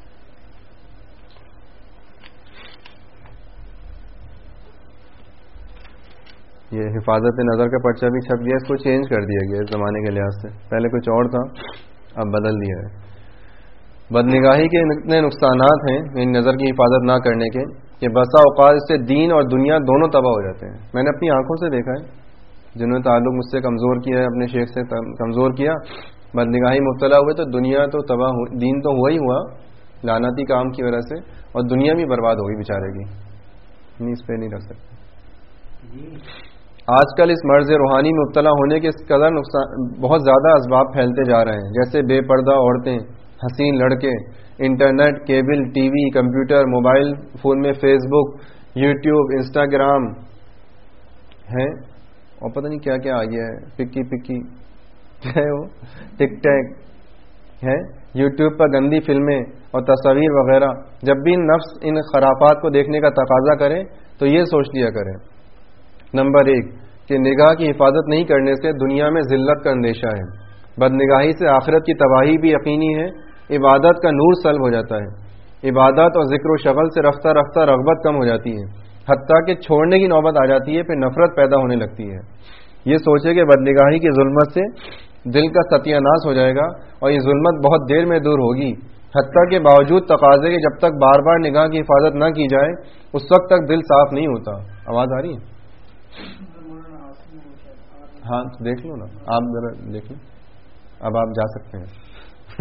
A: یہ حفاظت نظر کا پرچہ بھی چھپ گیا، اس کو چینج کر دیا گیا اس زمانے کے لحاظ سے، پہلے کچھ اور تھا اب بدل دیا ہے. بدنگاہی کے اتنے نقصانات ہیں ان نظر کی حفاظت نہ کرنے کے کہ بسا اوقات اس سے دین اور دنیا دونوں تباہ ہو جاتے ہیں. میں نے اپنی آنکھوں سے دیکھا ہے، جنہوں نے تعلق مجھ سے کمزور کیا ہے، اپنے شیخ سے کمزور کیا، بدنگاہی مبتلا ہوئے تو دنیا تو تباہ دین تو ہوا ہی ہوا لعنتی کام کی وجہ سے، اور دنیا بھی برباد ہوگی بیچارے کی. اس پہ نہیں رکھ سکتے. آج کل اس مرض روحانی میں مبتلا ہونے کے اس قدر بہت زیادہ اسباب پھیلتے جا رہے ہیں، جیسے بے پردہ عورتیں، حسین لڑکے، internet, cable, T V, computer, mobile phone میں فیس بک، یوٹیوب، انسٹاگرام ہیں اور پتہ نہیں کیا کیا آ گیا ہے، پکی کیا ہے وہ ٹک ٹیک ہے، یوٹیوب پر گندی فلمیں اور تصاویر وغیرہ. جب بھی نفس ان خرافات کو دیکھنے کا تقاضا کرے تو یہ سوچ لیا کرے نمبر 1 کہ نگاہ کی حفاظت نہیں کرنے سے دنیا میں ذلت کا اندیشہ ہے، بدنگاہی سے آخرت کی تباہی بھی یقینی ہے، عبادت کا نور سلب ہو جاتا ہے، عبادت اور ذکر و شغل سے رفتہ رفتہ رغبت کم ہو جاتی ہے، حتیٰ کہ چھوڑنے کی نوبت آ جاتی ہے، پھر نفرت پیدا ہونے لگتی ہے. یہ سوچے کہ بدنگاہی کی ظلمت سے دل کا ستیہ ناش ہو جائے گا اور یہ ظلمت بہت دیر میں دور ہوگی، حتیٰ کہ باوجود تقاضے کہ جب تک بار بار نگاہ کی حفاظت نہ کی جائے اس وقت تک دل صاف نہیں ہوتا. آواز آ رہی ہے؟ ہاں دیکھ لو نا، آپ ذرا دیکھ لو، اب آپ جا سکتے ہیں.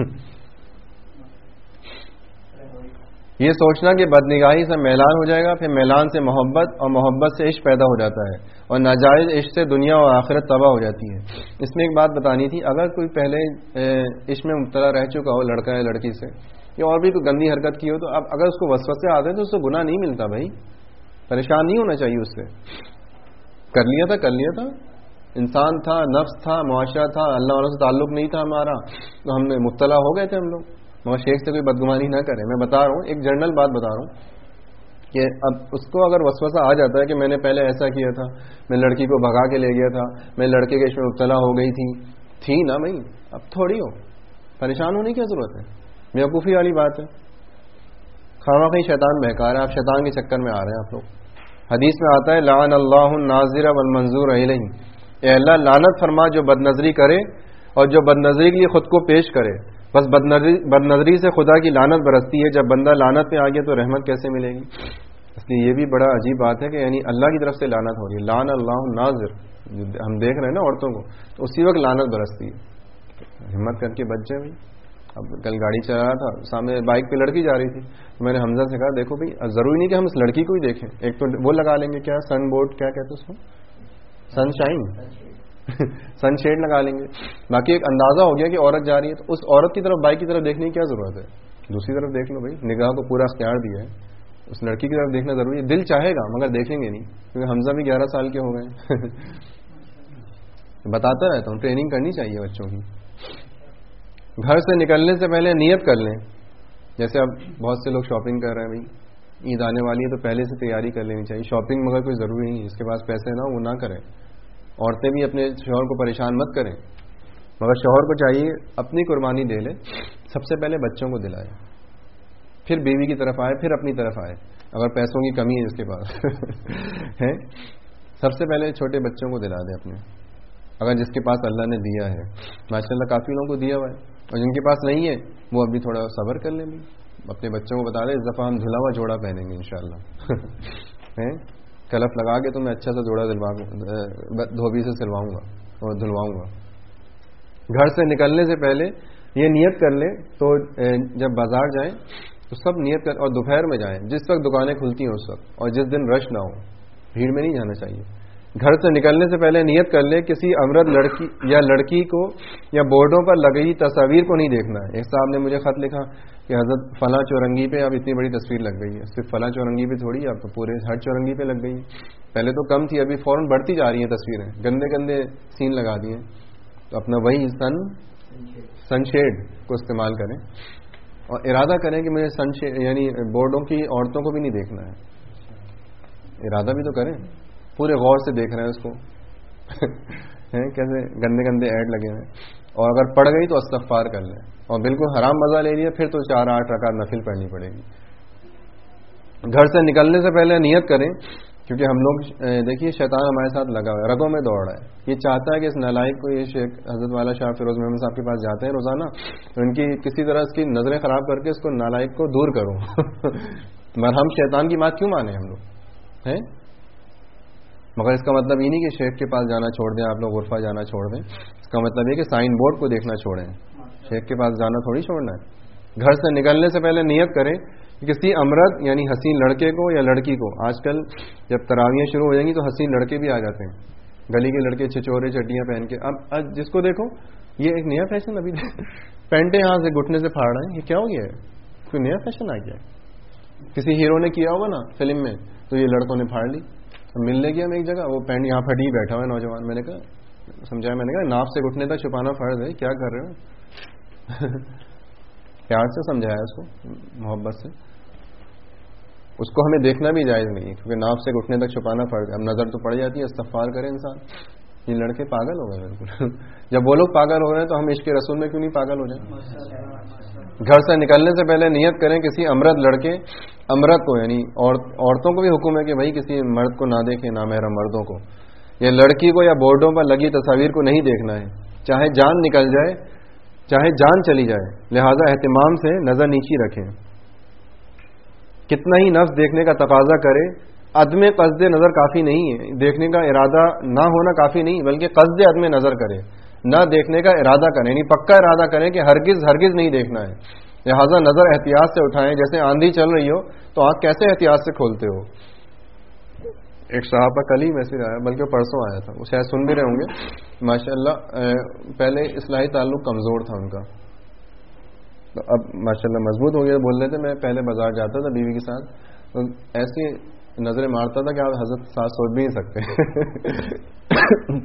A: یہ سوچنا کہ بدنگاہی سے میلان ہو جائے گا، پھر میلان سے محبت اور محبت سے عشق پیدا ہو جاتا ہے اور ناجائز عشق سے دنیا اور آخرت تباہ ہو جاتی ہے. اس میں ایک بات بتانی تھی، اگر کوئی پہلے عشق میں مبتلا رہ چکا ہو لڑکا یا لڑکی سے یا اور بھی کوئی گندی حرکت کی ہو تو اب اگر اس کو وسوسے آتے تو اس سے گناہ نہیں ملتا. بھائی پریشان نہیں ہونا چاہیے اس سے، کر لیا تھا انسان تھا، نفس تھا، معاشرہ تھا، اللہ والوں سے تعلق نہیں تھا ہمارا تو ہم نے مبتلا ہو گئے تھے ہم لوگ. مگر شیخ سے کوئی بدگمانی نہ کریں. میں بتا رہا ہوں ایک جنرل بات بتا رہا ہوں کہ اب اس کو اگر وسوسہ آ جاتا ہے کہ میں نے پہلے ایسا کیا تھا، میں لڑکی کو بھگا کے لے گیا تھا، میں لڑکے کے عشق میں مبتلا ہو گئی تھی نا بھائی، اب تھوڑی ہو پریشان ہونے کی ضرورت ہے. بیوقوفی والی بات ہے، خواہ کہیں شیطان بہکا رہا ہے، آپ شیطان کے چکر میں آ رہے ہیں آپ لوگ. حدیث میں آتا ہے لعن اللہ الناظر والمنظور الیہ، اے اللہ لعنت فرما جو بد نظری کرے اور جو بد نظری کے لیے خود کو پیش کرے. بس بد نظری سے خدا کی لعنت برستی ہے، جب بندہ لعنت میں آ گیا تو رحمت کیسے ملے گی؟ اس لیے یہ بھی بڑا عجیب بات ہے کہ یعنی اللہ کی طرف سے لعنت ہو رہی ہے. لعن اللہ الناظر، ہم دیکھ رہے ہیں نا عورتوں کو، تو اسی وقت لعنت برستی ہے. ہمت کر کے بچ جائے بھائی. اب کل گاڑی چلا رہا تھا، سامنے بائک پہ لڑکی جا رہی تھی، میں نے حمزہ سے کہا دیکھو بھائی ضروری نہیں کہ ہم اس لڑکی کو ہی دیکھیں، ایک تو وہ لگا لیں گے کیا سن بورڈ کیا کہتے اس کو، سن شائن سن شیڈ لگا لیں گے، باقی ایک اندازہ ہو گیا کہ عورت جا رہی ہے تو اس عورت کی طرف بائک کی طرف دیکھنے کی کیا ضرورت ہے؟ دوسری طرف دیکھ لو بھائی، نگاہ کو پورا اختیار دیا ہے، اس لڑکی کی طرف دیکھنا ضروری ہے. دل چاہے گا مگر دیکھیں گے نہیں، کیونکہ حمزہ بھی 11 سال کے ہو گئے. بتاتا رہتا ہوں ٹریننگ کرنی چاہیے بچوں کی. گھر سے نکلنے سے پہلے نیت کر لیں. جیسے اب بہت سے لوگ شاپنگ کر رہے ہیں، بھائی عید آنے والی ہے تو پہلے سے تیاری کر لینی چاہیے. شاپنگ مگر کوئی ضروری نہیں، اس کے پاس پیسے نہ وہ نہ کریں. عورتیں بھی اپنے شوہر کو پریشان مت کریں، مگر شوہر کو چاہیے اپنی قربانی دے لے سب سے پہلے بچوں کو دلائے، پھر بیوی کی طرف آئے، پھر اپنی طرف آئے اگر پیسوں کی کمی ہے اس کے پاس ہے، سب سے پہلے چھوٹے بچوں کو دلا دے اپنے، اگر جس کے پاس اللہ نے دیا ہے، ماشاءاللہ کافی لوگوں کو دیا ہوا ہے، اور جن کے پاس نہیں ہے وہ ابھی تھوڑا صبر کر لیں بھی، اپنے بچوں کو بتا دیں اس دفعہ ہم دھلا ہوا جوڑا پہنیں گے انشاءاللہ کلف لگا کے تو میں اچھا سا جوڑا دھوبی سے سلواؤں گا اور دھلواؤں گا. گھر سے نکلنے سے پہلے یہ نیت کر لیں، تو جب بازار جائیں تو سب نیت کر، اور دوپہر میں جائیں جس وقت دکانیں کھلتی ہیں اس وقت، اور جس دن رش نہ ہو، بھیڑ میں نہیں جانا چاہیے. گھر سے نکلنے سے پہلے نیت کر لے کسی امرد لڑکی یا لڑکی کو یا بورڈوں پر لگی تصاویر کو نہیں دیکھنا ہے. ایک صاحب نے مجھے خط لکھا کہ حضرت فلاں چورنگی پہ اب اتنی بڑی تصویر لگ گئی ہے. صرف فلاں چورنگی پہ تھوڑی، اب تو پورے ہر چورنگی پہ لگ گئی ہے. پہلے تو کم تھی، ابھی فوراً بڑھتی جا رہی ہیں تصویریں، گندے گندے سین لگا دیے. تو اپنا وہی سن شیڈ کو استعمال کریں اور ارادہ کریں کہ مجھے سن شیڈ یعنی بورڈوں کی عورتوں کو بھی نہیں دیکھنا ہے. ارادہ بھی تو کریں، پورے غور سے دیکھ رہے ہیں اس کو کیسے گندے گندے ایڈ لگے ہیں. اور اگر پڑ گئی تو استغفار کر لیں، اور بالکل حرام مزہ لے لیا پھر تو 4-8 رکعت نفل پڑھنی پڑے گی. گھر سے نکلنے سے پہلے نیت کریں، کیونکہ ہم لوگ دیکھیے شیطان ہمارے ساتھ لگا ہوا ہے، رگوں میں دوڑ رہا ہے. یہ چاہتا ہے کہ اس نالائق کو، یہ شیخ حضرت والا شاہ فیروز محمد صاحب کے پاس جاتے ہیں روزانہ، تو ان کی کسی طرح اس کی نظریں خراب کر کے اس کو نالائق کو دور کروں مرہم شیطان کی بات کیوں مانے ہم لوگ ہیں. مگر اس کا مطلب یہ نہیں کہ شیخ کے پاس جانا چھوڑ دیں آپ لوگ، غرفہ جانا چھوڑ دیں. اس کا مطلب یہ کہ سائن بورڈ کو دیکھنا چھوڑیں، شیخ کے پاس جانا تھوڑی چھوڑنا ہے. گھر سے نکلنے سے پہلے نیت کریں کسی امرد یعنی حسین لڑکے کو یا لڑکی کو. آج کل جب تراویاں شروع ہو جائیں گی تو حسین لڑکے بھی آ جاتے ہیں، گلی کے لڑکے چھچورے چٹیاں پہن کے. اب جس کو دیکھو یہ ایک نیا فیشن، ابھی پینٹیں یہاں سے گھٹنے سے پھاڑ رہے ہیں، یہ کیا ہو گیا ہے؟ کوئی نیا فیشن آ گیا ہے. کسی ہیرو نے کیا ہوگا نا فلم میں، تو یہ لڑکوں نے پھاڑ لی. ملنے گیا میں ایک جگہ، وہ پینٹ یہاں پھٹی بیٹھا ہوا ہے نوجوان. میں نے کہا سمجھایا، میں نے کہا ناف سے گھٹنے تک چھپانا فرض ہے، کیا کر رہے ہو پیار سے سمجھایا اس کو، محبت سے. اس کو ہمیں دیکھنا بھی جائز نہیں ہے، کیونکہ ناف سے گھٹنے تک چھپانا فرض ہے. اب نظر تو پڑ جاتی ہے، استغفار کرے انسان. یہ لڑکے پاگل ہو گئے بالکل جب وہ لوگ پاگل ہو رہے ہیں تو ہم عشق رسول میں کیوں نہیں پاگل ہو جائیں. گھر سے نکلنے سے پہلے نیت کریں کسی امرد لڑکے، امرد کو یعنی عورتوں کو بھی حکم ہے کہ بھائی کسی مرد کو نہ دیکھیں، نامحرم مردوں کو، یا لڑکی کو یا بورڈوں پر لگی تصاویر کو نہیں دیکھنا ہے، چاہے جان نکل جائے چاہے جان چلی جائے. لہذا اہتمام سے نظر نیچی رکھیں. کتنا ہی نفس دیکھنے کا تقاضا کرے، عدم قصد نظر کافی نہیں ہے. دیکھنے کا ارادہ نہ ہونا کافی نہیں، بلکہ قصد عدم نظر کرے، نہ دیکھنے کا ارادہ کریں، یعنی پکا ارادہ کریں کہ ہرگز ہرگز نہیں دیکھنا ہے. لہٰذا نظر احتیاط سے اٹھائیں. جیسے آندھی چل رہی ہو تو آنکھ کیسے احتیاط سے کھولتے ہو. ایک صحابہ کل ہی میسج آیا، بلکہ پرسوں آیا تھا، وہ شاید سن بھی رہے ہوں گے. ماشاءاللہ پہلے اصلاحی تعلق کمزور تھا ان کا، تو اب ماشاءاللہ مضبوط ہو گیا. بول رہے تھے میں پہلے بازار جاتا تھا بیوی کے ساتھ، تو ایسی نظریں مارتا تھا کہ آپ حضرت ساتھ سوچ بھی نہیں سکتے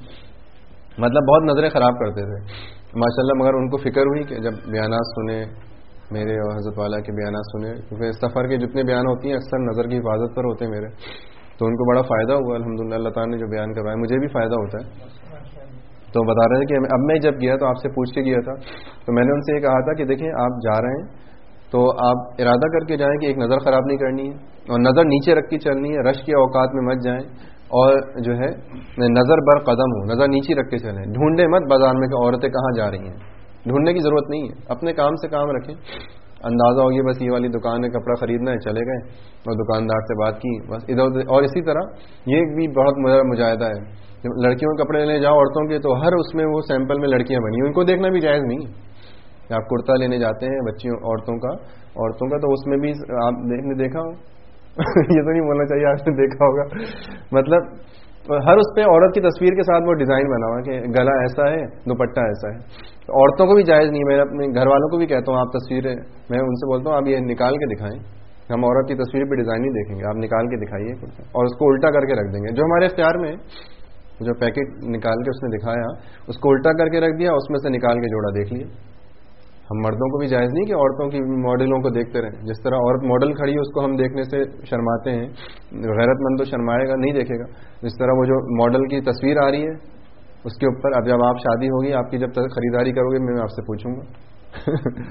A: مطلب بہت نظریں خراب کرتے تھے ماشاءاللہ. مگر ان کو فکر ہوئی کہ جب بیانات سنے میرے اور حضرت والا کے بیانات سنے، کیونکہ اس سفر کے جتنے بیان ہوتی ہیں اکثر نظر کی حفاظت پر ہوتے ہیں میرے، تو ان کو بڑا فائدہ ہوا الحمدللہ. اللہ تعالیٰ نے جو بیان کروایا مجھے بھی فائدہ ہوتا ہے. تو بتا رہے تھے کہ اب میں جب گیا تو آپ سے پوچھ کے گیا تھا، تو میں نے ان سے یہ کہا تھا کہ دیکھیں آپ جا رہے ہیں تو آپ ارادہ کر کے جائیں کہ ایک نظر خراب نہیں کرنی ہے، اور نظر نیچے رکھ کے چلنی ہے. رش کے اوقات میں مت جائیں، اور جو ہے نظر بر قدم ہو، نظر نیچے رکھ کے چلیں. ڈھونڈے مت بازار میں کہ عورتیں کہاں جا رہی ہیں، ڈھونڈنے کی ضرورت نہیں ہے. اپنے کام سے کام رکھیں. اندازہ ہو گیا بس یہ والی دکان ہے، کپڑا خریدنا ہے، چلے گئے اور دکاندار سے بات کی بس ادھر ادھر. اور اسی طرح یہ بھی بہت مجاہدہ ہے، لڑکیوں کے کپڑے لینے جاؤ عورتوں کے تو ہر اس میں وہ سیمپل میں لڑکیاں بنی، ان کو دیکھنا بھی جائز نہیں. آپ کرتا لینے جاتے ہیں بچیوں عورتوں کا تو اس میں بھی آپ نے دیکھا ہو یہ تو نہیں بولنا چاہیے آپ نے دیکھا ہوگا، مطلب ہر اس پہ عورت کی تصویر کے ساتھ وہ ڈیزائن بنا ہوا کہ گلا ایسا ہے، دوپٹہ ایسا ہے. عورتوں کو بھی جائز نہیں. میں اپنے گھر والوں کو بھی کہتا ہوں آپ تصویریں، میں ان سے بولتا ہوں آپ یہ نکال کے دکھائیں، ہم عورت کی تصویر پہ ڈیزائن نہیں دیکھیں گے، آپ نکال کے دکھائیے اور اس کو الٹا کر کے رکھ دیں گے. جو ہمارے اختیار میں جو پیکٹ نکال کے اس نے دکھایا اس کو الٹا کر کے رکھ دیا، اس میں سے نکال کے جوڑا دیکھ لیا. ہم مردوں کو بھی جائز نہیں کہ عورتوں کی ماڈلوں کو دیکھتے رہیں. جس طرح عورت ماڈل کھڑی ہے اس کو ہم دیکھنے سے شرماتے ہیں، غیرت مند تو شرمائے گا نہیں دیکھے گا. جس طرح وہ جو ماڈل کی تصویر آ رہی ہے اس کے اوپر اب جب آپ شادی ہوگی آپ کی جب خریداری کرو گے میں آپ سے پوچھوں گا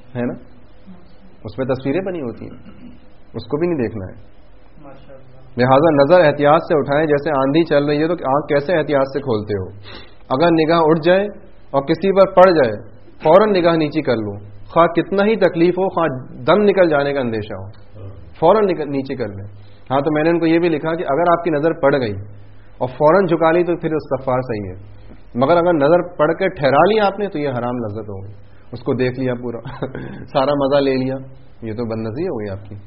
A: ہے نا, اس پہ تصویریں بنی ہوتی ہیں, اس کو بھی نہیں دیکھنا ہے. لہٰذا نظر احتیاط سے اٹھائیں. جیسے آندھی چل رہی ہے تو آنکھ کیسے احتیاط سے کھولتے ہو؟ اگر نگاہ اٹھ جائے اور کسی پر پڑ جائے فوراً نگاہ نیچی کر لو, خواہ کتنا ہی تکلیف ہو, خواہ دم نکل جانے کا اندیشہ ہو, فوراً نیچے کر لیں. ہاں تو میں نے ان کو یہ بھی لکھا کہ اگر آپ کی نظر پڑ گئی اور فوراً جھکا لی تو پھر استغفار صحیح ہے, مگر اگر نظر پڑ کے ٹھہرا لی آپ نے تو یہ حرام لذت ہو گئی. اس کو دیکھ لیا پورا سارا مزہ لے لیا, یہ تو بدنظری ہو گئی آپ کی.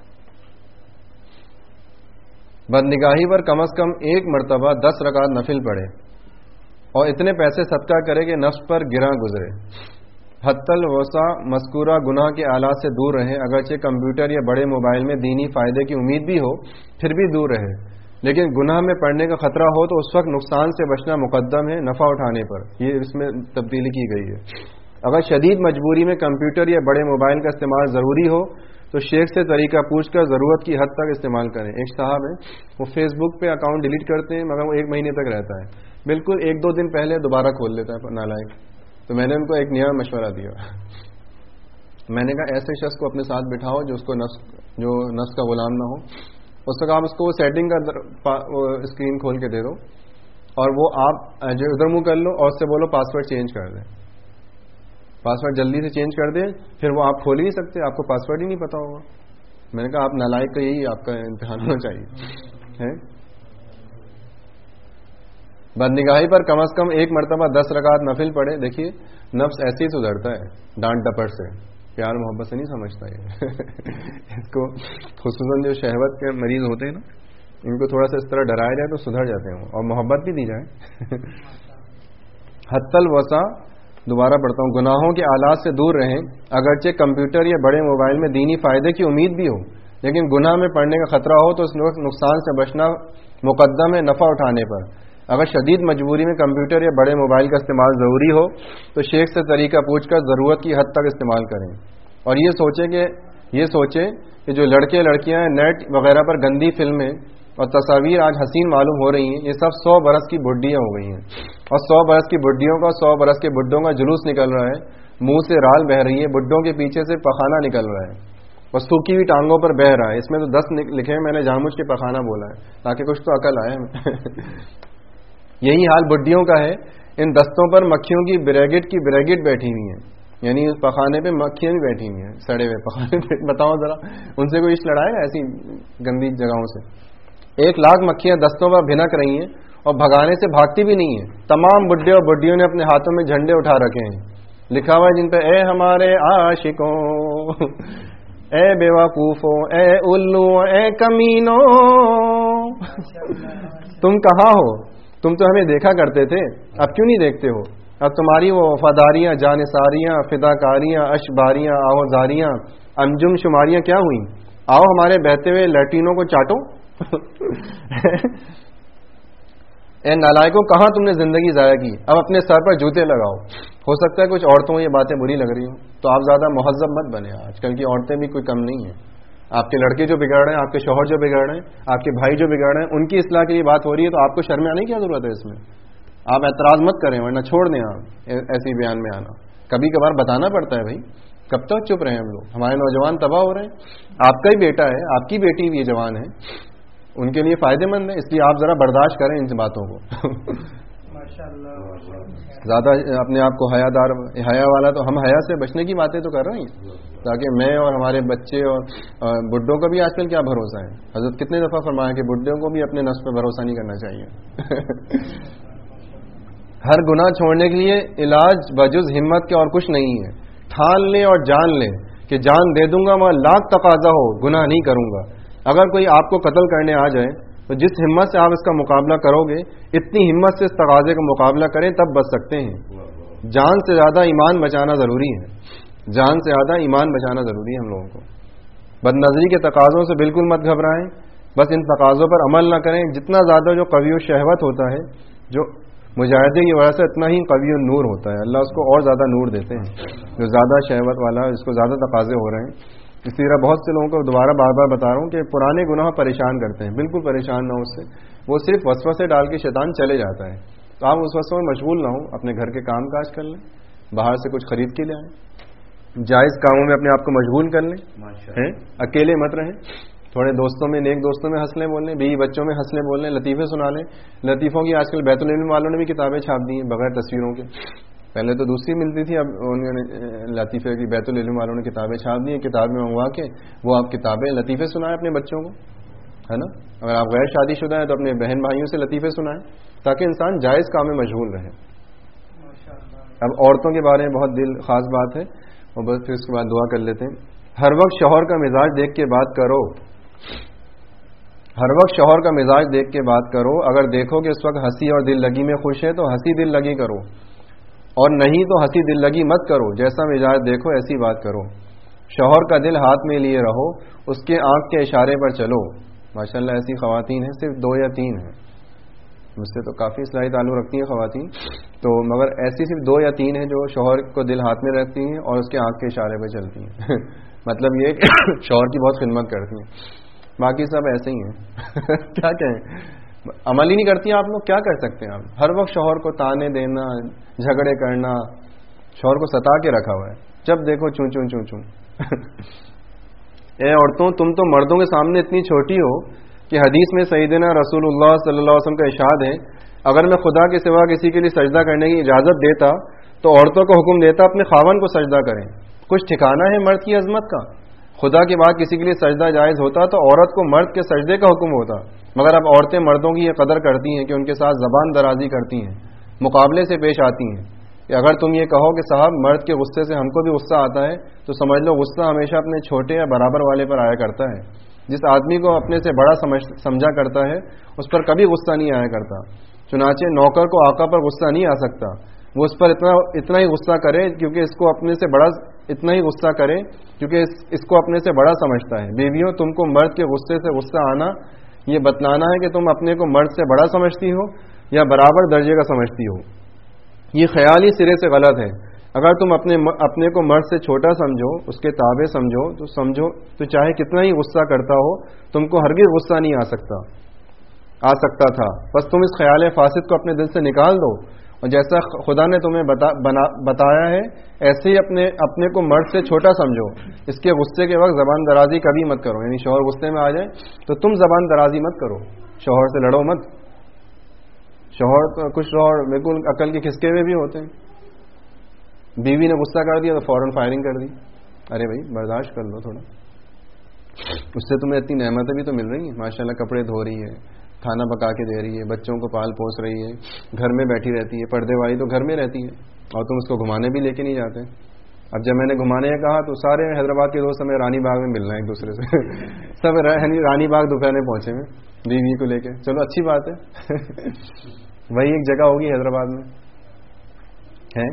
A: بدنگاہی پر کم از کم 1 مرتبہ 10 رکعت نفل پڑھے اور اتنے پیسے صدقہ کرے کہ نفس پر گراں گزرے. حتی الوسع مذکورہ گناہ کے آلات سے دور رہے. اگرچہ کمپیوٹر یا بڑے موبائل میں دینی فائدے کی امید بھی ہو پھر بھی دور رہے, لیکن گناہ میں پڑنے کا خطرہ ہو تو اس وقت نقصان سے بچنا مقدم ہے نفع اٹھانے پر. یہ اس میں تبدیلی کی گئی ہے. اگر شدید مجبوری میں کمپیوٹر یا بڑے موبائل کا استعمال ضروری ہو تو شیخ سے طریقہ پوچھ کر ضرورت کی حد تک استعمال کریں. ایک صاحب ہیں وہ فیس بک پہ اکاؤنٹ ڈیلیٹ کرتے ہیں مگر وہ 1 مہینے تک رہتا ہے, بالکل 1-2 دن پہلے دوبارہ کھول لیتا ہے نالائق. تو میں نے ان کو ایک نیا مشورہ دیا. میں نے کہا ایسے شخص کو اپنے ساتھ بٹھاؤ جو اس کو نفس کا غلام نہ ہو. اس وقت آپ اس کو سیٹنگ کا اسکرین کھول کے دے دو اور وہ آپ جو ادھر منہ کر لو اور اس سے بولو پاسورڈ چینج کر دیں. پاسورڈ جلدی سے چینج کر دیں, پھر وہ آپ کھول ہی نہیں سکتے, آپ کو پاسورڈ ہی نہیں پتا ہوگا. میں نے کہا آپ نالائق کا یہی آپ کا امتحان ہونا چاہیے. بدنگاہی پر کم از کم 1 مرتبہ 10 رکعت نفل پڑھے. دیکھیے نفس ایسے ہی سدھرتا ہے, ڈانٹ ڈپٹ سے, پیار محبت سے نہیں سمجھتا یہ. اس کو خصوصاً جو شہوت کے مریض ہوتے ہیں نا, ان کو تھوڑا سا اس طرح ڈرایا جائے تو سدھر جاتے ہیں اور محبت بھی دی جائے. حتی الوسع, دوبارہ پڑھتا ہوں, گناہوں کے آلات سے دور رہیں. اگرچہ کمپیوٹر یا بڑے موبائل میں دینی فائدے کی امید بھی ہو لیکن گناہ میں پڑنے کا خطرہ ہو تو اس وقت نقصان سے بچنا مقدم ہے نفع اٹھانے پر. اگر شدید مجبوری میں کمپیوٹر یا بڑے موبائل کا استعمال ضروری ہو تو شیخ سے طریقہ پوچھ کر ضرورت کی حد تک استعمال کریں. اور یہ سوچیں کہ جو لڑکے لڑکیاں نیٹ وغیرہ پر گندی فلمیں اور تصاویر آج حسین معلوم ہو رہی ہیں, یہ سب 100 برس کی بڈھیاں ہو گئی ہیں. اور 100 برس کی بڈھیوں کا 100 برس کے بڈھوں کا جلوس نکل رہا ہے, منہ سے رال بہہ رہی ہے, بڈھوں کے پیچھے سے پخانہ نکل رہا ہے اور سوکھی ہوئی ٹانگوں پر بہہ رہا ہے. اس میں تو 10 لکھے ہیں, میں نے جانبوجھ کے پخانہ بولا ہے تاکہ کچھ تو عقل آئے. یہی حال بڈھیوں کا ہے. ان دستوں پر مکھیوں کی بریگٹ بیٹھی ہوئی ہیں, یعنی اس پخانے پہ مکھیاں بھی بیٹھی ہوئی ہیں, سڑے ہوئے پخانے پہ. بتاؤ ذرا ان سے کوئی عشق لڑائے گا ایسی گندی جگہوں سے؟ 1 لاکھ مکھیاں دستوں پر بھنک رہی ہیں اور بھگانے سے بھاگتی بھی نہیں ہیں. تمام بڈھے اور بڈھیوں نے اپنے ہاتھوں میں جھنڈے اٹھا رکھے ہیں, لکھا ہوا ہے جن پہ اے ہمارے عاشقوں, اے بے وقوفوں, اے الو, اے کمینوں, تم کہاں ہو؟ تم تو ہمیں دیکھا کرتے تھے, اب کیوں نہیں دیکھتے ہو؟ اب تمہاری وہ وفاداریاں, جانثاریاں, فداکاریاں, اشباریاں, آہوزاریاں, انجم شماریاں کیا ہوئیں؟ آؤ ہمارے بہتے ہوئے لیٹرینوں کو چاٹو. اے نالائکوں, کہاں تم نے زندگی ضائع کی؟ اب اپنے سر پر جوتے لگاؤ. ہو سکتا ہے کچھ عورتوں کو یہ باتیں بری لگ رہی ہوں, تو آپ زیادہ مہذب مت بنے. آج کل کی عورتیں بھی کوئی کم نہیں ہیں. آپ کے لڑکے جو بگڑ رہے ہیں, آپ کے شوہر جو بگڑ رہے ہیں, آپ کے بھائی جو بگڑ رہے ہیں, ان کی اصلاح کی بات ہو رہی ہے, تو آپ کو شرم آنے کی کیا ضرورت ہے اس میں؟ آپ اعتراض مت کریں ورنہ چھوڑ دیں آپ ایسی بیان میں آنا. کبھی کبھار بتانا پڑتا ہے بھائی, کب تک چپ رہے ہیں ہم لوگ؟ ہمارے نوجوان تباہ ہو رہے ہیں. آپ کا ہی بیٹا ہے, آپ کی بیٹی بھی یہ جوان ہے, ان کے لیے فائدے مند ہے, اس لیے آپ ذرا برداشت کریں ان باتوں کو. زیادہ اپنے آپ کو حیا والا, تو ہم حیا سے بچنے کی باتیں تو کر رہے ہیں تاکہ میں اور ہمارے بچے اور بڈھوں کا بھی آج کل کیا بھروسہ ہے. حضرت کتنے دفعہ فرمایا کہ بڈھوں کو بھی اپنے نفس پہ بھروسہ نہیں کرنا چاہیے. ہر گناہ چھوڑنے کے لیے علاج بجز ہمت کے اور کچھ نہیں ہے. ٹھان لیں اور جان لیں کہ جان دے دوں گا, میں لاکھ تقاضا ہو گناہ نہیں کروں گا. اگر کوئی آپ کو قتل کرنے آ جائے تو جس ہمت سے آپ اس کا مقابلہ کرو گے, اتنی ہمت سے اس تقاضے کا مقابلہ کریں تب بچ سکتے ہیں. جان سے زیادہ ایمان بچانا ضروری ہے, جان سے زیادہ ایمان بچانا ضروری ہے ہم لوگوں کو. بدنظری کے تقاضوں سے بالکل مت گھبرائیں, بس ان تقاضوں پر عمل نہ کریں. جتنا زیادہ جو قوی و شہوت ہوتا ہے, جو مجاہدے کی وجہ سے, اتنا ہی قوی و نور ہوتا ہے. اللہ اس کو اور زیادہ نور دیتے ہیں جو زیادہ شہوت والا, جس کو زیادہ تقاضے ہو رہے ہیں. اسی طرح بہت سے لوگوں کو دوبارہ بار بار بتا رہا ہوں کہ پرانے گناہ پریشان کرتے ہیں. بالکل پریشان نہ ہو اس سے, وہ صرف وسوسے ڈال کے شیطان چلے جاتا ہے. تو آپ اس وسوسے میں مشغول نہ ہوں, اپنے گھر کے کام کاج کر لیں, باہر سے کچھ خرید کے لے آئیں, جائز کاموں میں اپنے آپ کو مشغول کر لیں, اکیلے مت رہیں, تھوڑے دوستوں میں, نیک دوستوں میں ہنس لیں بول لیں, بیوی بچوں میں ہنس لیں بول لیں, لطیفے سنا لیں. لطیفوں کی آج کل بیت العلم والوں نے بھی کتابیں چھاپ دی ہیں بغیر تصویروں کے. پہلے تو دوسری ملتی تھی, اب انہوں نے لطیفے کی بیت العلم والوں نے کتابیں چھاپ دی ہیں. کتاب میں منگوا کے وہ آپ کتابیں لطیفے سنائیں اپنے بچوں کو, ہے نا. اگر آپ غیر شادی شدہ ہیں تو اپنے بہن بھائیوں سے لطیفے سنائیں تاکہ انسان جائز کام میں مشغول رہے. اب عورتوں کے بارے میں بہت دل خاص بات ہے, اور بس پھر اس کے بعد دعا کر لیتے ہیں. ہر وقت شوہر کا مزاج دیکھ کے بات کرو, ہر وقت شوہر کا مزاج دیکھ کے بات کرو. اگر دیکھو کہ اس وقت ہنسی اور دل لگی میں خوش ہے تو ہنسی دل لگی کرو, اور نہیں تو ہنسی دل لگی مت کرو. جیسا مزاج دیکھو ایسی بات کرو. شوہر کا دل ہاتھ میں لیے رہو, اس کے آنکھ کے اشارے پر چلو. ماشاءاللہ ایسی خواتین ہیں, صرف 2 یا 3 ہیں. مجھ سے تو کافی اصلاحی تعلق رکھتی ہیں خواتین, تو مگر ایسی صرف 2 یا 3 ہیں جو شوہر کو دل ہاتھ میں رکھتی ہیں اور اس کے آنکھ کے اشارے پہ چلتی ہیں. مطلب یہ کہ شوہر کی بہت خدمت کرتی ہیں. باقی سب ایسے ہی ہیں. کیا کہیں, عمل ہی نہیں کرتی ہیں آپ لوگ, کیا کر سکتے ہیں آپ. ہر وقت شوہر کو تانے دینا, جھگڑے کرنا, شوہر کو ستا کے رکھا ہوا ہے. جب دیکھو چون چون چون چون. اے عورتوں, تم تو مردوں کے سامنے اتنی چھوٹی ہو کہ حدیث میں سیدنا رسول اللہ صلی اللہ علیہ وسلم کا ارشاد ہے, اگر میں خدا کے سوا کسی کے لیے سجدہ کرنے کی اجازت دیتا تو عورتوں کو حکم دیتا اپنے خاوند کو سجدہ کریں. کچھ ٹھکانہ ہے مرد کی عظمت کا. خدا کے بعد کسی کے لیے سجدہ جائز ہوتا تو عورت کو مرد کے سجدے کا حکم ہوتا. مگر اب عورتیں مردوں کی یہ قدر کرتی ہیں کہ ان کے ساتھ زبان درازی کرتی ہیں, مقابلے سے پیش آتی ہیں. کہ اگر تم یہ کہو کہ صاحب مرد کے غصے سے ہم کو بھی غصہ آتا ہے, تو سمجھ لو غصہ ہمیشہ اپنے چھوٹے یا برابر والے پر آیا کرتا ہے. جس آدمی کو اپنے سے بڑا سمجھا کرتا ہے اس پر کبھی غصہ نہیں آیا کرتا. چنانچہ نوکر کو آقا پر غصہ نہیں آ سکتا, وہ اس پر اتنا ہی غصہ کرے کیونکہ اس کو اپنے سے بڑا, اتنا ہی غصہ کرے کیونکہ اس کو اپنے سے بڑا سمجھتا ہے. بیویوں, تم کو مرد کے غصے سے غصہ آنا یہ بتلانا ہے کہ تم اپنے کو مرد سے بڑا سمجھتی ہو یا برابر درجے کا سمجھتی ہو. یہ خیال ہی سرے سے غلط ہے. اگر تم اپنے کو مرد سے چھوٹا سمجھو, اس کے تابع سمجھو تو چاہے کتنا ہی غصہ کرتا ہو تم کو ہرگز غصہ نہیں آ سکتا تھا. بس تم اس خیال فاسد کو اپنے دل سے نکال دو, اور جیسا خدا نے تمہیں بتایا ہے ایسے ہی اپنے کو مرد سے چھوٹا سمجھو. اس کے غصے کے وقت زبان درازی کبھی مت کرو. یعنی شوہر غصے میں آ جائے تو تم زبان درازی مت کرو, شوہر سے لڑو مت. کچھ شوہر بالکل عقل کے کھسکے ہوئے بھی ہوتے ہیں. بیوی نے غصہ کر دیا تو فوراً فائرنگ کر دی. ارے بھائی برداشت کر لو تھوڑا, اس سے تمہیں اتنی نعمتیں بھی تو مل رہی ہیں. ماشاءاللہ کپڑے دھو رہی ہے, کھانا پکا کے دے رہی ہے, بچوں کو پال پوس رہی ہے, گھر میں بیٹھی رہتی ہے, پردے والی تو گھر میں رہتی ہے, اور تم اس کو گھمانے بھی لے کے نہیں جاتے. اب جب میں نے گھمانے کا کہا تو سارے حیدرآباد کے دوست ہمیں رانی باغ میں ملنا ہے ایک دوسرے سے. سب رانی باغ دوپہر میں پہنچے ہیں بیوی کو لے کے. چلو اچھی بات ہے. وہی ایک جگہ ہوگی حیدرآباد میں ہے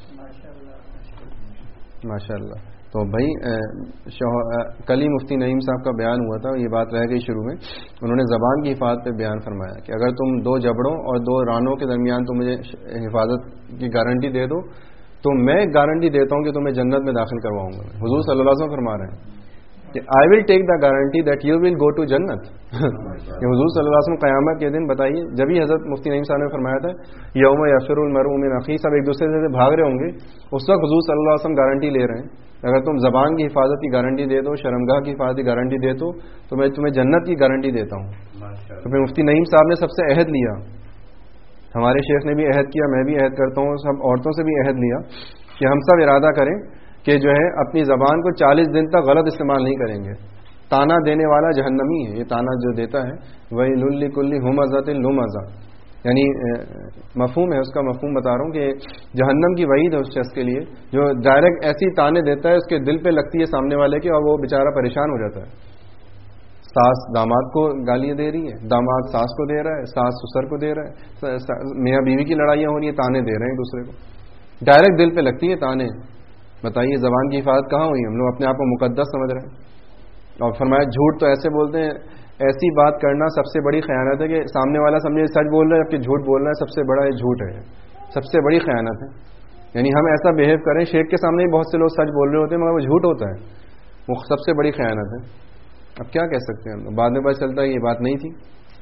A: ماشاءاللہ. تو بھائی کل ہی مفتی نعیم صاحب کا بیان ہوا تھا, یہ بات رہ گئی شروع میں. انہوں نے زبان کی حفاظت پہ بیان فرمایا کہ اگر تم 2 جبڑوں اور 2 رانوں کے درمیان تم مجھے حفاظت کی گارنٹی دے دو تو میں گارنٹی دیتا ہوں کہ تمہیں جنت میں داخل کرواؤں گا. حضور صلی اللہ علیہ وسلم فرما رہے ہیں کہ I will take the guarantee that you will go to جنت. کہ حضور صلی اللہ علیہ وسلم قیامت کے دن بتائیے, جب ہی حضرت مفتی نعیم صاحب نے فرمایا تھا یوم یفر المرء من اخیہ, سب ایک دوسرے سے بھاگ رہے ہوں گے, اس وقت حضور صلی اللہ علیہ وسلم گارنٹی لے رہے ہیں اگر تم زبان کی حفاظت کی گارنٹی دے دو, شرمگاہ کی حفاظت کی گارنٹی دے دو تو میں تمہیں جنت کی گارنٹی دیتا ہوں. تو پھر مفتی نعیم صاحب نے سب سے عہد لیا, ہمارے شیخ نے بھی عہد کیا, میں بھی عہد کرتا ہوں, سب عورتوں سے بھی عہد لیا کہ ہم سب ارادہ کریں کہ جو ہے اپنی زبان کو 40 دن تک غلط استعمال نہیں کریں گے. تانا دینے والا جہنمی ہے, یہ تانا جو دیتا ہے وہی للکل ہمزۃ لمزہ, یعنی مفہوم ہے, اس کا مفہوم بتا رہا ہوں کہ جہنم کی وعید ہے اس شخص کے لیے جو ڈائریکٹ ایسی تانے دیتا ہے, اس کے دل پہ لگتی ہے سامنے والے کی, اور وہ بیچارہ پریشان ہو جاتا ہے. ساس داماد کو گالیاں دے رہی ہے, داماد ساس کو دے رہا ہے, ساس سسر کو دے رہا ہے, میاں بیوی کی لڑائیاں ہو رہی ہیں, تانے دے رہے ہیں ایک دوسرے کو, ڈائریکٹ دل پہ لگتی ہے تانے. بتائیے زبان کی حفاظت کہاں ہوئی؟ ہم لوگ اپنے آپ کو مقدس سمجھ رہے ہیں. اور فرمایا جھوٹ تو ایسے بولتے ہیں, ایسی بات کرنا سب سے بڑی خیانت ہے کہ سامنے والا سمجھے سچ بول رہا ہے جبکہ جھوٹ بول رہا ہے, سب سے بڑا یہ جھوٹ ہے, سب سے بڑی خیانت ہے. یعنی ہم ایسا بہیو کریں, شیخ کے سامنے بہت سے لوگ سچ بول رہے ہوتے ہیں مگر وہ جھوٹ ہوتا ہے, وہ سب سے بڑی خیانت ہے. اب کیا کہہ سکتے ہیں, بعد میں پتہ چلتا ہے یہ بات نہیں تھی.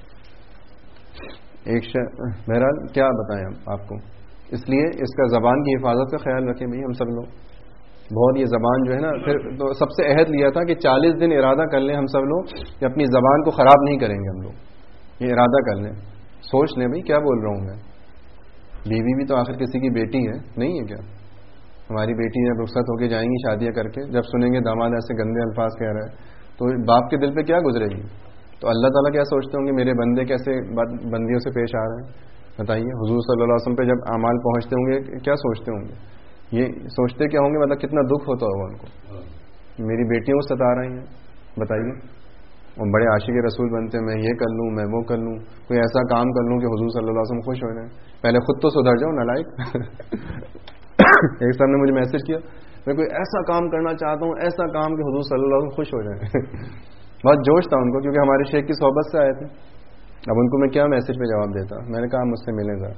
A: بہرحال کیا بتائیں ہم آپ کو, اس لیے اس کا زبان کی حفاظت کا خیال رکھیں بھائی ہم سب لوگ.
B: بہت یہ زبان جو ہے نا، پھر تو سب سے عہد لیا تھا کہ 40 دن ارادہ کر لیں ہم سب لوگ کہ اپنی زبان کو خراب نہیں کریں گے ہم لوگ. یہ ارادہ کر لیں، سوچ لیں بھائی کیا بول رہا ہوں میں. بیوی بھی تو آخر کسی کی بیٹی ہے، نہیں ہے کیا؟ ہماری بیٹی جب رخصت ہو کے جائیں گی شادیاں کر کے، جب سنیں گے داماد ایسے گندے الفاظ کہہ رہا ہے تو باپ کے دل پہ کیا گزرے گی؟ تو اللہ تعالیٰ کیا سوچتے ہوں گے میرے بندے کیسے بندیوں سے پیش آ رہے ہیں؟ بتائیے. حضور صلی اللہ علیہ وسلم پہ جب اعمال پہنچتے ہوں گے کیا سوچتے ہوں گے؟ یہ سوچتے کیا ہوں گے؟ مطلب کتنا دکھ ہوتا ہوگا ان کو، میری بیٹیوں کو ستا رہی ہیں. بتائیے. اور بڑے عاشق رسول بنتے ہیں، میں یہ کر لوں، میں وہ کر لوں، کوئی ایسا کام کر لوں کہ حضور صلی اللہ علیہ وسلم خوش ہو جائیں. پہلے خود تو سدھر جاؤ نالائق. ایک صاحب نے مجھے میسج کیا، میں کوئی ایسا کام کرنا چاہتا ہوں، ایسا کام کہ حضور صلی اللہ علیہ وسلم خوش ہو جائیں. بہت جوش تھا ان کو، کیونکہ ہمارے شیخ کی صحبت سے آئے تھے. اب ان کو میں کیا میسج پہ جواب دیتا؟ میں نے کہا مجھ سے ملیں گا.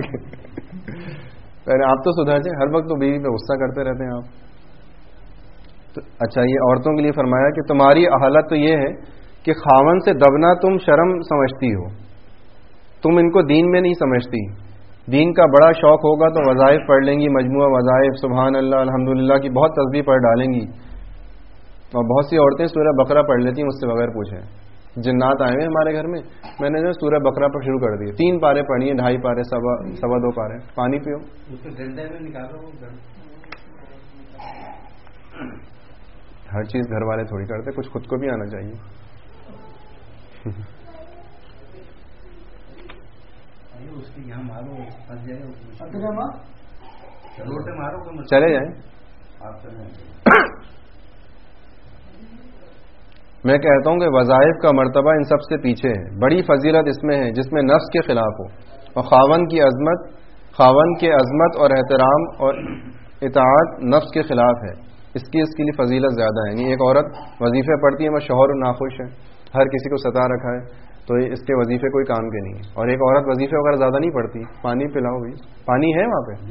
B: پہلے آپ تو سدھر جائیں، ہر وقت تو بیوی پہ غصہ کرتے رہتے ہیں آپ. تو اچھا یہ عورتوں کے لیے فرمایا کہ تمہاری حالت تو یہ ہے کہ خاون سے دبنا تم شرم سمجھتی ہو، تم ان کو دین میں نہیں سمجھتی. دین کا بڑا شوق ہوگا تو وظائف پڑھ لیں گی، مجموعہ وظائف، سبحان اللہ الحمدللہ کی بہت تسبیح پڑھ ڈالیں گی. اور بہت سی عورتیں سورہ بقرہ پڑھ لیتی ہیں مجھ سے بغیر پوچھے. جنات آئے ہوئے ہمارے گھر میں نے جو سورہ بقرہ پر شروع کر دی، 3 پارے پڑھی ہیں، 2.5 پارے، سوا 2 پارے. پانی پیو. ہر چیز گھر والے تھوڑی کرتے، کچھ خود کو بھی آنا چاہیے. چلے جائیں. میں کہتا ہوں کہ وظائف کا مرتبہ ان سب سے پیچھے ہے. بڑی فضیلت اس میں ہے جس میں نفس کے خلاف ہو، اور خاون کے عظمت اور احترام اور اطاعت نفس کے خلاف ہے. اس کے لیے فضیلت زیادہ ہے. یعنی ایک عورت وظیفے پڑھتی ہے مگر شوہر ناخوش ہے، ہر کسی کو ستا رکھا ہے، تو اس کے وظیفے کوئی کام کے نہیں ہے. اور ایک عورت وظیفے وغیرہ زیادہ نہیں پڑھتی، پانی پلاؤ بھی. پانی ہے وہاں پہ؟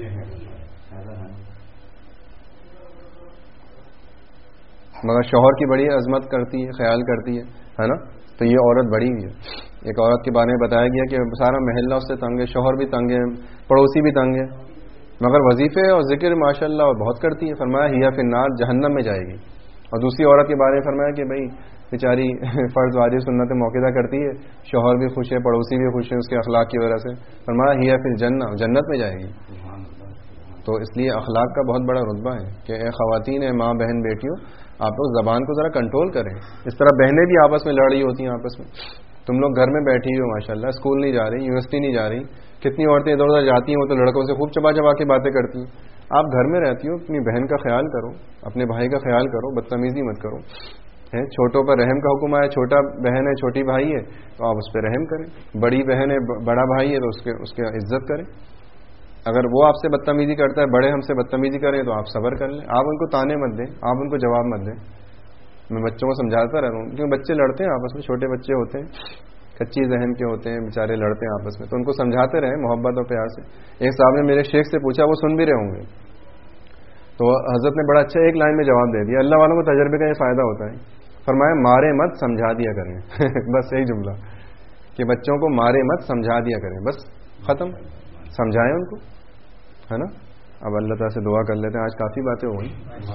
B: مگر شوہر کی بڑی عظمت کرتی ہے، خیال کرتی ہے نا. تو یہ عورت بڑی ہوئی ہے. ایک عورت کے بارے میں بتایا گیا کہ سارا محلہ اس سے تنگ ہے، شوہر بھی تنگ ہے، پڑوسی بھی تنگ ہے، مگر وظیفے اور ذکر ماشاءاللہ بہت کرتی ہے. فرمایا ہی فی النار، جہنم میں جائے گی. اور دوسری عورت کے بارے میں فرمایا کہ بھائی بیچاری فرض واجب سنت موقع کرتی ہے، شوہر بھی خوش ہے، پڑوسی بھی خوش ہے اس کے اخلاق کی وجہ سے. فرمایا ہی فی الجنہ، جنت میں جائے گی. تو اس لیے اخلاق کا بہت بڑا رتبہ ہے کہ اے خواتین، اے ماں بہن بیٹیوں، آپ لوگ زبان کو ذرا کنٹرول کریں. اس طرح بہنیں بھی آپس میں لڑ رہی ہوتی ہیں آپس میں. تم لوگ گھر میں بیٹھی ہو ماشاءاللہ، اسکول نہیں جا رہی، یونیورسٹی نہیں جا رہی، کتنی عورتیں ادھر ادھر جاتی ہیں وہ تو لڑکوں سے خوب چبا کے باتیں کرتی ہیں. آپ گھر میں رہتی ہو، اپنی بہن کا خیال کرو، اپنے بھائی کا خیال کرو، بدتمیزی مت کرو. چھوٹوں پر رحم کا حکم آیا، چھوٹا بہن ہے چھوٹی بھائی ہے تو آپ اس پہ رحم کریں، بڑی بہن ہے بڑا بھائی ہے تو اس کے عزت کریں. اگر وہ آپ سے بدتمیزی کرتا ہے، بڑے ہم سے بدتمیزی کریں تو آپ صبر کر لیں. آپ ان کو تانے مت دیں، آپ ان کو جواب مت دیں. میں بچوں کو سمجھاتا رہ رہا ہوں کیونکہ بچے لڑتے ہیں آپس میں، چھوٹے بچے ہوتے ہیں، کچی ذہن کے ہوتے ہیں، بیچارے لڑتے ہیں آپس میں، تو ان کو سمجھاتے رہیں محبت اور پیار سے. ایک صاحب نے میرے شیخ سے پوچھا، وہ سن بھی رہے ہوں گے، تو حضرت نے بڑا اچھا ایک لائن میں جواب دے دیا. اللہ والوں کو تجربے کا یہ فائدہ ہوتا ہے. فرمایا مارے مت، سمجھا دیا کریں. بس یہی جملہ کہ بچوں کو مارے مت، سمجھا دیا کریں، بس ختم. سمجھائیں ان کو، ہے نا. اب اللہ تعالیٰ سے دعا کر لیتے ہیں، آج کافی باتیں ہوئی.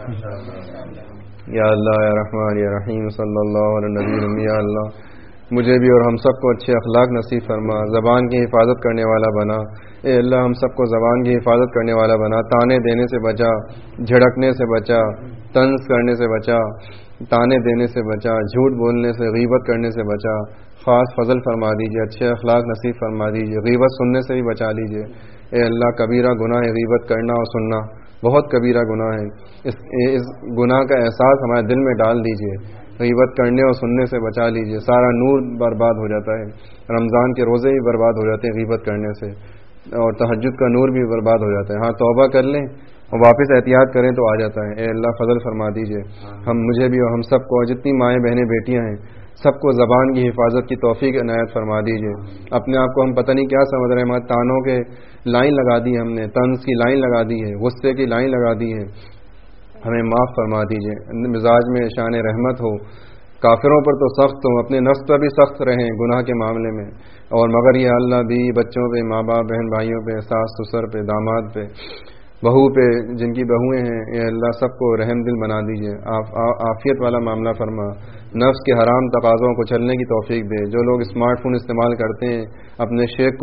B: یا اللہ یا رحمان یا رحیم صلی اللہ علیہ نبی. یا اللہ مجھے بھی اور ہم سب کو اچھے اخلاق نصیب فرما، زبان کی حفاظت کرنے والا بنا. اے اللہ ہم سب کو زبان کی حفاظت کرنے والا بنا. تانے دینے سے بچا، جھڑکنے سے بچا، طنز کرنے سے بچا، تانے دینے سے بچا، جھوٹ بولنے سے، غیبت کرنے سے بچا. خاص فضل فرما دیجیے، اچھے اخلاق نصیب فرما دیجیے. غیبت سننے سے بھی بچا لیجیے. اے اللہ کبیرہ گناہ ہے غیبت کرنا اور سننا، بہت کبیرہ گناہ ہے. اس گناہ کا احساس ہمارے دل میں ڈال دیجیے. غیبت کرنے اور سننے سے بچا لیجیے. سارا نور برباد ہو جاتا ہے، رمضان کے روزے بھی برباد ہو جاتے ہیں غیبت کرنے سے، اور تہجد کا نور بھی برباد ہو جاتا ہے. ہاں توبہ کر لیں اور واپس احتیاط کریں تو آ جاتا ہے. اے اللہ فضل فرما دیجیے مجھے بھی اور ہم سب کو، جتنی مائیں بہنیں بیٹیاں ہیں سب کو زبان کی حفاظت کی توفیق عنایت فرما دیجیے. اپنے آپ کو ہم پتہ نہیں کیا سمجھ رہے ہیں، ہمارے تانوں کے لائن لگا دی ہم نے، طنز کی لائن لگا دی ہے، غصے کی لائن لگا دی ہے. ہمیں معاف فرما دیجیے. مزاج میں شان رحمت ہو. کافروں پر تو سخت ہو، اپنے نفس پر بھی سخت رہیں گناہ کے معاملے میں. اور مگر یہ اللہ بھی بچوں پہ، ماں باپ، بہن بھائیوں پہ، ساس سسر پہ، داماد پہ، بہو پہ جن کی بہویں ہیں، اے اللہ سب کو رحم دل بنا دیجیے، عافیت والا معاملہ فرما، نفس کے حرام تقاضوں کو چلنے کی توفیق دے۔ جو لوگ اسمارٹ فون استعمال کرتے ہیں اپنے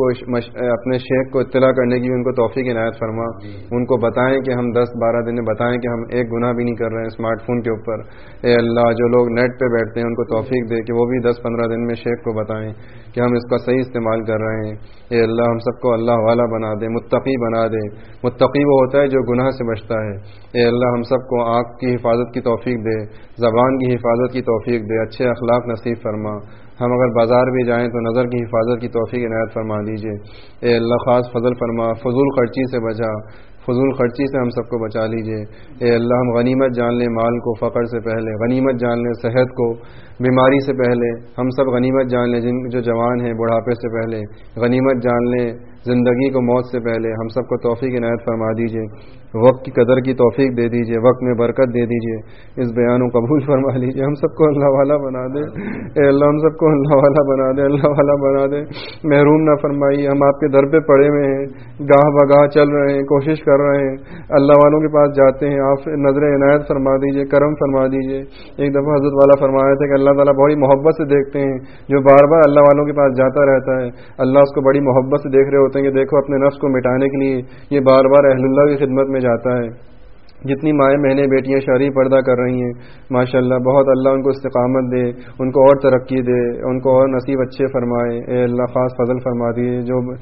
B: شیخ کو اطلاع کرنے کی ان کو توفیق عنایت فرما، ان کو بتائیں کہ ہم 10-12 دن میں بتائیں کہ ہم ایک گناہ بھی نہیں کر رہے ہیں اسمارٹ فون کے اوپر۔ اے اللہ جو لوگ نیٹ پہ بیٹھتے ہیں ان کو توفیق دے کہ وہ بھی 10-15 دن میں شیخ کو بتائیں کہ ہم اس کا صحیح استعمال کر رہے ہیں۔ اے اللہ ہم سب کو اللہ والا بنا دے، متقی بنا دے۔ متقی وہ ہوتا ہے جو گناہ سے بچتا ہے۔ اے اللہ ہم سب کو آنکھ کی حفاظت کی توفیق دے، زبان کی حفاظت کی توفیق دے، اچھے اخلاق نصیب فرما۔ ہم اگر بازار بھی جائیں تو نظر کی حفاظت کی توفیق عنایت فرما دیجیے۔ اے اللہ خاص فضل فرما، فضول خرچی سے بچا، فضول خرچی سے ہم سب کو بچا لیجیے۔ اے اللہ ہم غنیمت جان لیں مال کو فقر سے پہلے، غنیمت جان لیں صحت کو بیماری سے پہلے، ہم سب غنیمت جان لیں جو جوان ہیں بڑھاپے سے پہلے، غنیمت جان لیں زندگی کو موت سے پہلے، ہم سب کو توفیق عنایت فرما دیجیے۔ وقت کی قدر کی توفیق دے دیجیے، وقت میں برکت دے دیجیے، اس بیان کو قبول فرما لیجیے، ہم سب کو اللہ والا بنا دے۔ اے اللہ ہم سب کو اللہ والا بنا دے، اللہ والا بنا دے، محروم نہ فرمائیے۔ ہم آپ کے در پہ پڑے ہوئے ہیں، گاہ بگاہ چل رہے ہیں، کوشش کر رہے ہیں، اللہ والوں کے پاس جاتے ہیں، آپ نظر عنایت فرما دیجیے، کرم فرما دیجیے۔ ایک دفعہ حضرت والا فرمایا تھا کہ اللہ تعالیٰ بڑی محبت سے دیکھتے ہیں جو بار بار اللہ والوں کے پاس جاتا رہتا ہے، اللہ اس کو بڑی محبت سے دیکھ رہے ہوتے ہیں کہ دیکھو اپنے نفس کو مٹانے کے لیے یہ بار بار اہل اللہ کی خدمت میں جاتا ہے۔ جتنی مائیں بہنیں بیٹیاں شرعی پردہ کر رہی ہیں ماشاءاللہ، بہت اللہ ان کو استقامت دے، ان کو اور ترقی دے، ان کو اور نصیب اچھے فرمائے۔ اے اللہ خاص فضل فرما دیے،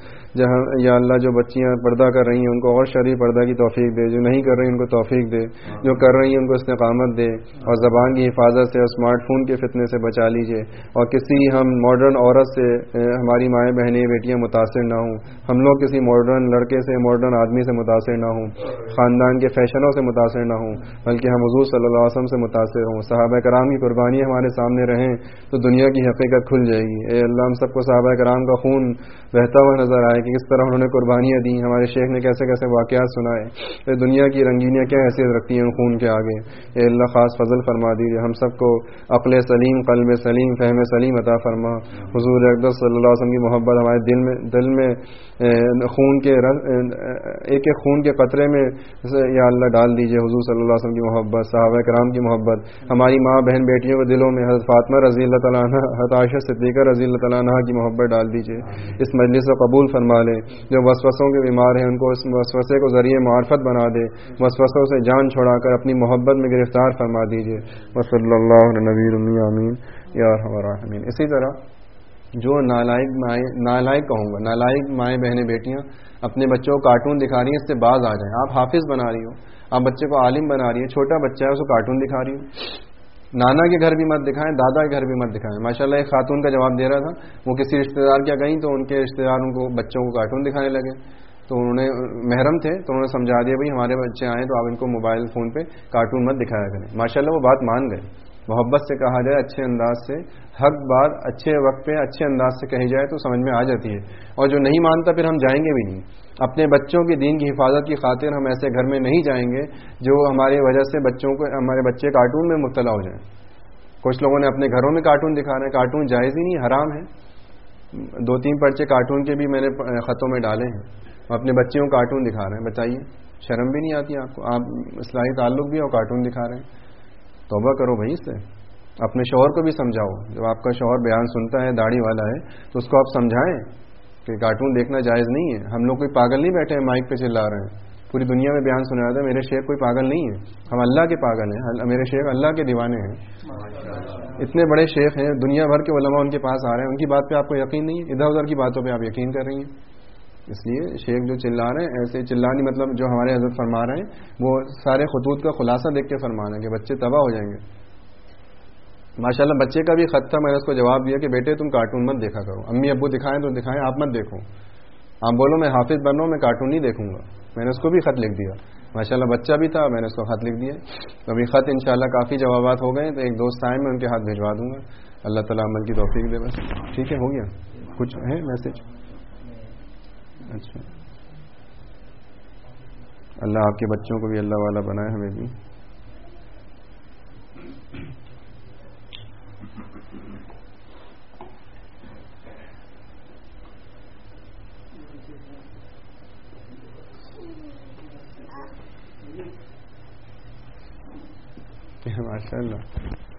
B: یا اللہ جو بچیاں پردہ کر رہی ہیں ان کو اور شرعی پردہ کی توفیق دے، جو نہیں کر رہی ان کو توفیق دے، جو کر رہی ہیں ان کو استقامت دے، اور زبان کی حفاظت سے اسمارٹ فون کے فتنے سے بچا لیجیے، اور کسی ہم ماڈرن عورت سے ہماری مائیں بہنیں بیٹیاں متاثر نہ ہوں، ہم لوگ کسی ماڈرن لڑکے سے ماڈرن آدمی سے متاثر نہ ہوں، خاندان کے فیشنوں سے متاثر نہ ہوں، بلکہ ہم حضور صلی اللہ علیہ وسلم سے متاثر ہوں، صحابہ کرام کی قربانی ہمارے سامنے رہیں تو دنیا کی حقیقت کھل جائے گی۔ اے اللہ ہم سب کو صحابہ کرام کا خون بہتا ہوا نظر آئے کہ کس طرح انہوں نے قربانیاں دی، ہمارے شیخ نے کیسے کیسے واقعات سنائے، اے دنیا کی رنگینیاں کیا حیثیت رکھتی ہیں ان خون کے آگے۔ اے اللہ خاص فضل فرما دیجیے، ہم سب کو عقل سلیم، قلب سلیم، فہم سلیم عطا فرما۔ حضور اقدس صلی اللہ علیہ وسلم کی محبت ہمارے دل میں خون کے ایک ایک خون کے قطرے میں یا اللہ ڈال دیجیے، حضور صلی اللہ علیہ وسلم کی محبت، صحابہ کرام کی محبت، ہماری ماں بہن بیٹیوں کے دلوں میں حضرت فاطمہ رضی اللہ تعالیٰ عنہ، حضرت عائشہ صدیقہ رضی اللہ تعالیٰ عنہ کی محبت ڈال دیجیے۔ اس مجلس کو قبول فرما لے، جو وسوسوں کے بیمار ہیں ان کو اس وسوسے کو ذریعہ معرفت بنا دے، وسوسوں سے جان چھڑا کر اپنی محبت میں گرفتار فرما دیجیے۔ وصلی اللہ علی نبی الامی آمین یا ارحم الراحمین۔ اسی طرح جو نالائق کہوں گا، نالائق مائیں بہنیں بیٹیاں اپنے بچوں کو کارٹون دکھا رہی ہیں، اس سے باز آ جائیں۔ آپ حافظ بنا رہی ہو، آپ بچے کو عالم بنا رہی ہیں، چھوٹا بچہ ہے اس کو کارٹون دکھا رہی ہو، نانا کے گھر بھی مت دکھائیں، دادا کے گھر بھی مت دکھائیں۔ ماشاءاللہ ایک خاتون کا جواب دے رہا تھا، وہ کسی رشتہ دار کیا گئیں تو ان کے رشتہ دار ان کو بچوں کو کارٹون دکھانے لگے، تو انہوں نے محرم تھے تو انہوں نے سمجھا دیا بھائی ہمارے بچے آئیں تو آپ ان کو موبائل فون پہ کارٹون مت دکھایا کریں۔ ماشاءاللہ وہ بات مان گئے۔ محبت سے کہا جائے، اچھے انداز سے، حق بات اچھے وقت پہ اچھے انداز سے کہی جائے تو سمجھ میں آ جاتی ہے، اور جو نہیں مانتا پھر ہم جائیں گے بھی نہیں۔ اپنے بچوں کی دین کی حفاظت کی خاطر ہم ایسے گھر میں نہیں جائیں گے جو ہماری وجہ سے ہمارے بچے کارٹون میں مبتلا ہو جائیں۔ کچھ لوگوں نے اپنے گھروں میں کارٹون دکھا رہے ہیں، کارٹون جائز ہی نہیں، حرام ہے۔ 2-3 پرچے کارٹون کے بھی میں نے خطوں میں ڈالے ہیں، اپنے بچوں کو کارٹون دکھا رہے ہیں، بتائیے شرم بھی نہیں آتی آپ کو؟ آپ اصلاحی تعلق بھی اور کارٹون دکھا رہے ہیں، توبہ کرو بھائی اس سے۔ اپنے شوہر کو بھی سمجھاؤ، جب آپ کا شوہر بیان سنتا ہے داڑھی والا ہے تو اس کو آپ سمجھائیں کہ کارٹون دیکھنا جائز نہیں ہے۔ ہم لوگ کوئی پاگل نہیں بیٹھے ہیں مائک پہ چلا رہے ہیں، پوری دنیا میں بیان سنا رہا ہے، میرے شیخ کوئی پاگل نہیں ہے، ہم اللہ کے پاگل ہیں، میرے شیخ اللہ کے دیوانے ہیں، اتنے بڑے شیخ ہیں، دنیا بھر کے علماء ان کے پاس آ رہے ہیں، ان کی بات پہ آپ کو یقین نہیں ہے، ادھر ادھر کی باتوں پہ آپ یقین کر رہی ہیں۔ اس لیے شیخ جو چلا رہے ہیں ایسے چلانے مطلب جو ہمارے حضرت فرما رہے ہیں وہ سارے خطوط کا خلاصہ دیکھ کے فرمانا ہے کہ بچے تباہ ہو جائیں گے۔ ماشاءاللہ بچے کا بھی خط تھا، میں نے اس کو جواب دیا کہ بیٹے تم کارٹون مت دیکھا کرو، امی ابو دکھائیں تو دکھائیں، آپ مت دیکھو، آپ بولو میں حافظ بن رہا ہوں میں کارٹون نہیں دیکھوں گا۔ میں نے اس کو بھی خط لکھ دیا، ماشاءاللہ بچہ بھی تھا، میں نے اس کو خط لکھ دیا۔ ابھی خط انشاءاللہ کافی جوابات ہو گئے تو ایک دوست آئے میں ان کے ہاتھ بھجوا دوں گا، اللہ تعالیٰ عمل کی توفیق دے بس۔ ٹھیک ہے، ہو گیا؟ کچھ ہے میسج؟ اچھا، اللہ آپ کے بچوں کو بھی اللہ والا بنائے، ہمیں بھی۔ ماشاء اللہ.